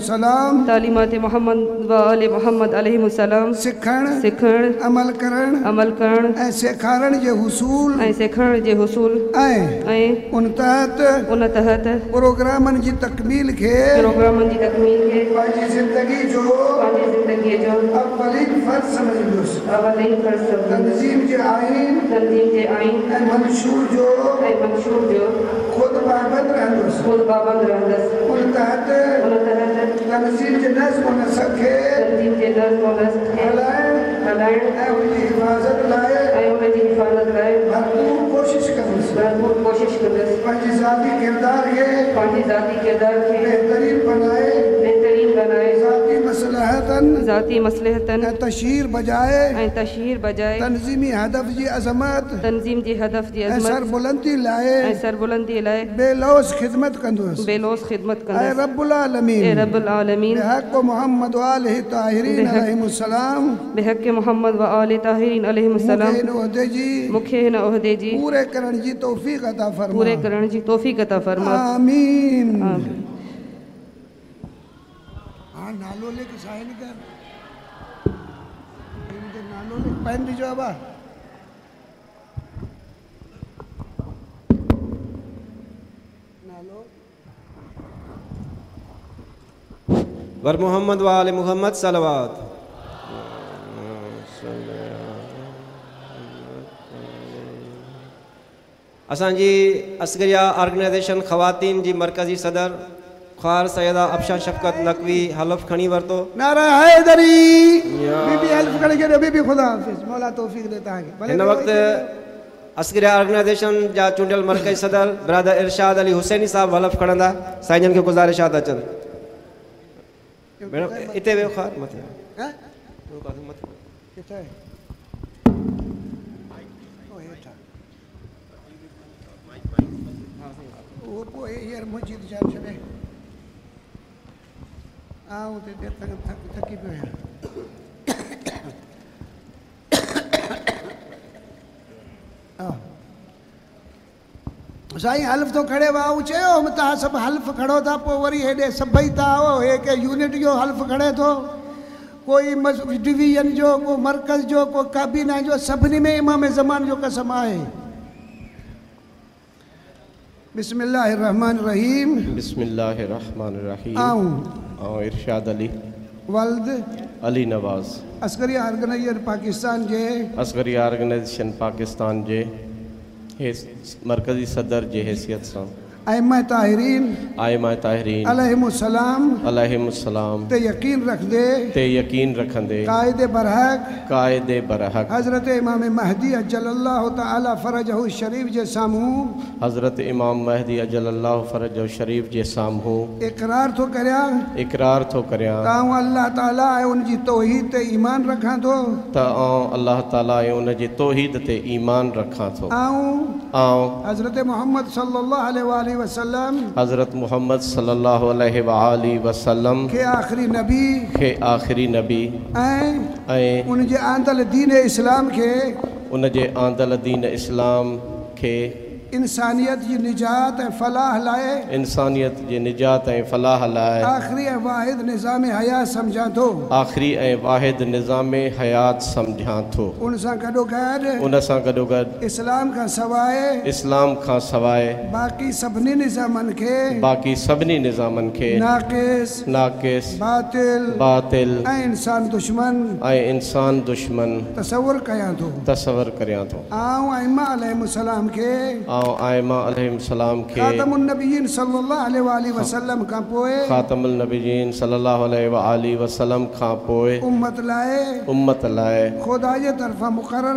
अलैहिस्सलाम सिखण अमल करण ऐं सेखारण जे हुसूल ऐं उन तहत प्रोग्रामनि जी तकमील खे पंहिंजी ज़िंदगी जो अवलीन फ़र्ज़ समझंदुसि। तंज़ीम जे आइन ऐं मंशूर जो खुद पाबंद रहंदुसि। उन तहत तंज़ीम जे नज़्म व नस्क़ खे हलाइण ऐं उनजी हिफ़ाज़त लाइ भरपूर कोशिश कंदुसि। पंहिंजी ज़ाती किरदार खे बेहतरीन बनाए ज़ाती मसलहतन ऐं तशहीर बजाए तंज़ीमी हदफ़ जी अज़मत ऐं सरबुलंदी लाइ बेलौस ख़िदमत कंदुसि। ऐं रब्बुल आलमीन बिहक़ मोहम्मद व आलिहि ताहिरीन अलैहिस्सलाम मूंखे हिन उहदे जी पूरे करण जी तौफ़ीक़ अता फरमा। आमीन। हाँ नालो लिख साइन कर नालो लिख पेन दीजो अब नालो वर मोहम्मद व आले मोहम्मद सलवात। असांजी अस्करिया ऑर्गेनाइजेशन ख़वातीन जी मरकज़ी सदर ख़्वार सैयदा अफशा शफ़क़त नक़वी हलफ़ खणी वरितो। नारा हैदरी बीबी हलफ़ खणी करे बीबी खुदा हाफ़िज़ मौला तौफ़ीक़ दे तव्हांखे। हिन वक़्तु अस्करिया ऑर्गेनाइजेशन जा चूंडियल मरकज़ी सदर ब्रदर इरशाद अली हुसैनी साहब हलफ़ खणंदा। साईंजन खे गुज़ारिशात अचनि। इते वियो ख़ार मथे यार मुझे जान छे आऊं ते देर तक थकी पियो आहियां। साईं हल्फ तो खड़े वा चयो तव्हां सभु हल्फ खड़ो था पोइ वरी हेॾे सभई था आओ हे के यूनिट जो हल्फ खड़े थो कोई डिवीजन जो को मरकज़ जो को काबीना जो सभिनी में इमाम ज़मान जो कसम आहे। बिस्मिल्लाहिर्रहमानिर्रहीम। आऊं इरशाद अली वल्द अली नवाज़ अस्करिया ऑर्गेनाइजेशन पाकिस्तान जे मरकज़ी सदर जे हैसियत सां अइम्मा ताहिरीन आइमा ताहिरीन अलैहिमुस्सलाम अलैहिमुस्सलाम ते यकीन रख दे ते यकीन रखंदे कायदे बरहक कायदे बरहक हजरत इमाम महदी अजल्लल्लाहु ताला फरजहु शरीफ जे सामूं हज़रत इमाम महदी अजल्लल्लाहु फरजहु शरीफ जे साम्हूं इकरार थो करियां इकरार थो करियां ताऊं अल्लाह ताला ऐं उनजी तौहीद ते ईमान रखां थो त आउं अल्लाह ताला ऐं उन जी तौहीद ते ईमान रखां थो आउं हजरत मोहम्मद सल्लल्लाहु अलैहि वसल्लम हज़रत मुहम्मद सल्लल्लाहु अलैहि वसल्लम के आखिरी नबी ऐं उन जे आंदल दीन इस्लाम के उन जे आंदल दीन इस्लाम खे इंसानियत जी निजात ऐं फलाह लाइ इंसानियत जे निजात ऐं फलाह लाइ आखिरी ऐं वाहिद निज़ाम हयात सम्झां थो आखिरी ऐं वाहिद निज़ाम हयात सम्झां थो उन सां गॾोगॾु उन सां गॾोगॾु इस्लाम खां सवाइ बाक़ी सभिनी निज़ामनि खे नाक़िस बातिल ऐं इंसान दुश्मन तसव्वुर करियां थो आऊं अइम्मा अलैहिमुस्सलाम खे आइमा अलैहिस्सलाम खे ख़ातमुन नबिय्यीन सल्लल्लाहु अलैहि वसल्लम खां पोइ ख़ातमुल नबिय्यीन सल्लल्लाहु अलैहि वसल्लम खां पोइ उम्मत लाइ ख़ुदा जे तरफ़ां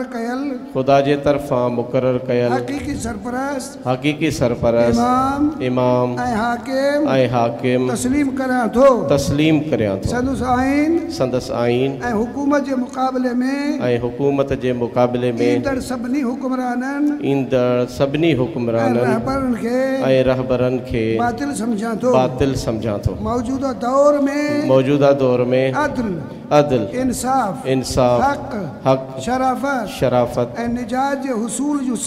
मुक़रर कयल हक़ीक़ी सरपरस्त इमाम ऐं हाकिम तस्लीम करियां थो संदसि आइन ऐं हुकूमत जे मुक़ाबले में ईंदड़ सभिनी हुक्मराननि ऐं रहबरनि खे बातिल सम्झां थो मौजूदा दौर में अदल इंसाफ हक़ शराफत ऐं निजात जे हुसूल जूं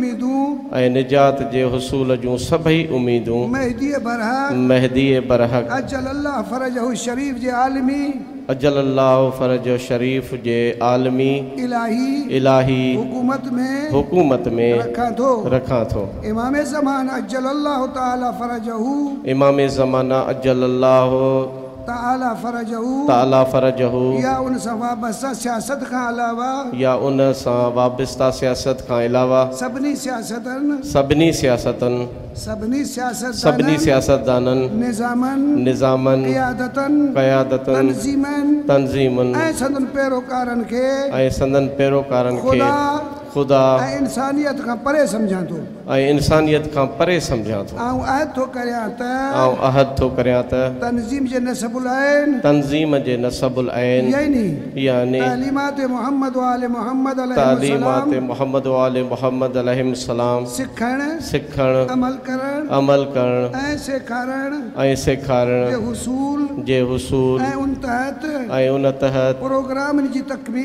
सभई उम्मीदूं महदी बरहक अजल्लल्लाहु फरजहु शरीफ जे आलमी इलाही हुकूमत में रखां थो इमाम ज़माना अजल्लल्लाहु ताला फरजहु या उन सां वाबस्ता सियासत खां अलावा सभिनी सियासतदाननि निज़ामनि क़यादतनि तंज़ीमनि ऐं संदन पैरोकारनि खे ख़ुदा ऐं इंसानियत खां परे सम्झां थो आऊं अहद थो करियां त तंज़ीम जे नसबुल ऐन यानी तालीमात मोहम्मद व आले मोहम्मद अलैहिस्सलाम सिखण अमल करण ऐं सेखारण जे हुसूल ऐं उन तहत प्रोग्राम जी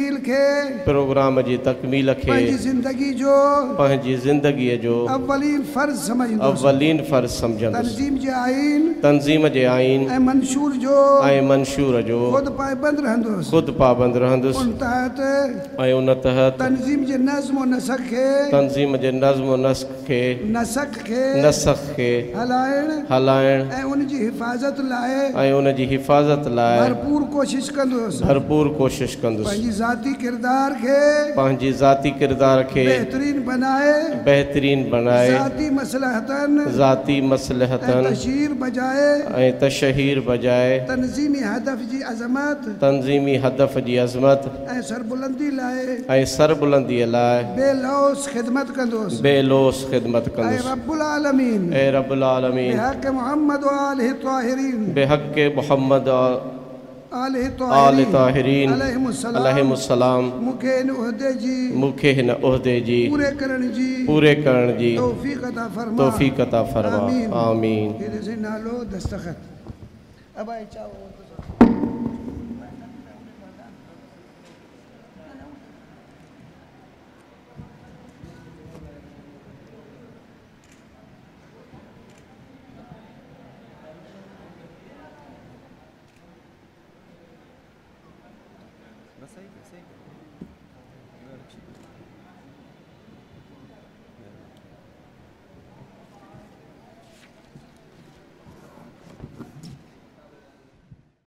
तकमील खे पंहिंजी ज़िंदगीअ जो अव्वलीन फ़र्ज़ समझंदुसि तंज़ीम जे आइन ऐं मंशूर जो ख़ुद पाबंद रहंदुसि ऐं उन तहत तंज़ीम जे नज़्म व नस्ख खे हलाइण ऐं उन जी हिफ़ाज़त लाइ भरपूर कोशिश कंदुसि पंहिंजी ज़ाती किरदार खे बेहतरीन बनाए ज़ाती मसलहतन ऐं तशहीर बजाए तंज़ीमी हदफ़ जी अज़मत ऐं सरबुलंदीअ लाइ बेलोस ख़िदमत कंदुसि ऐं रब्बुल आलमीन बेहक़ मोहम्मद आले ताहिरीन अलैहिमुस्सलाम मूंखे हिन उहदे जी पूरे करण जी तौफ़ीक़ अता फरमा आमीन। बस सही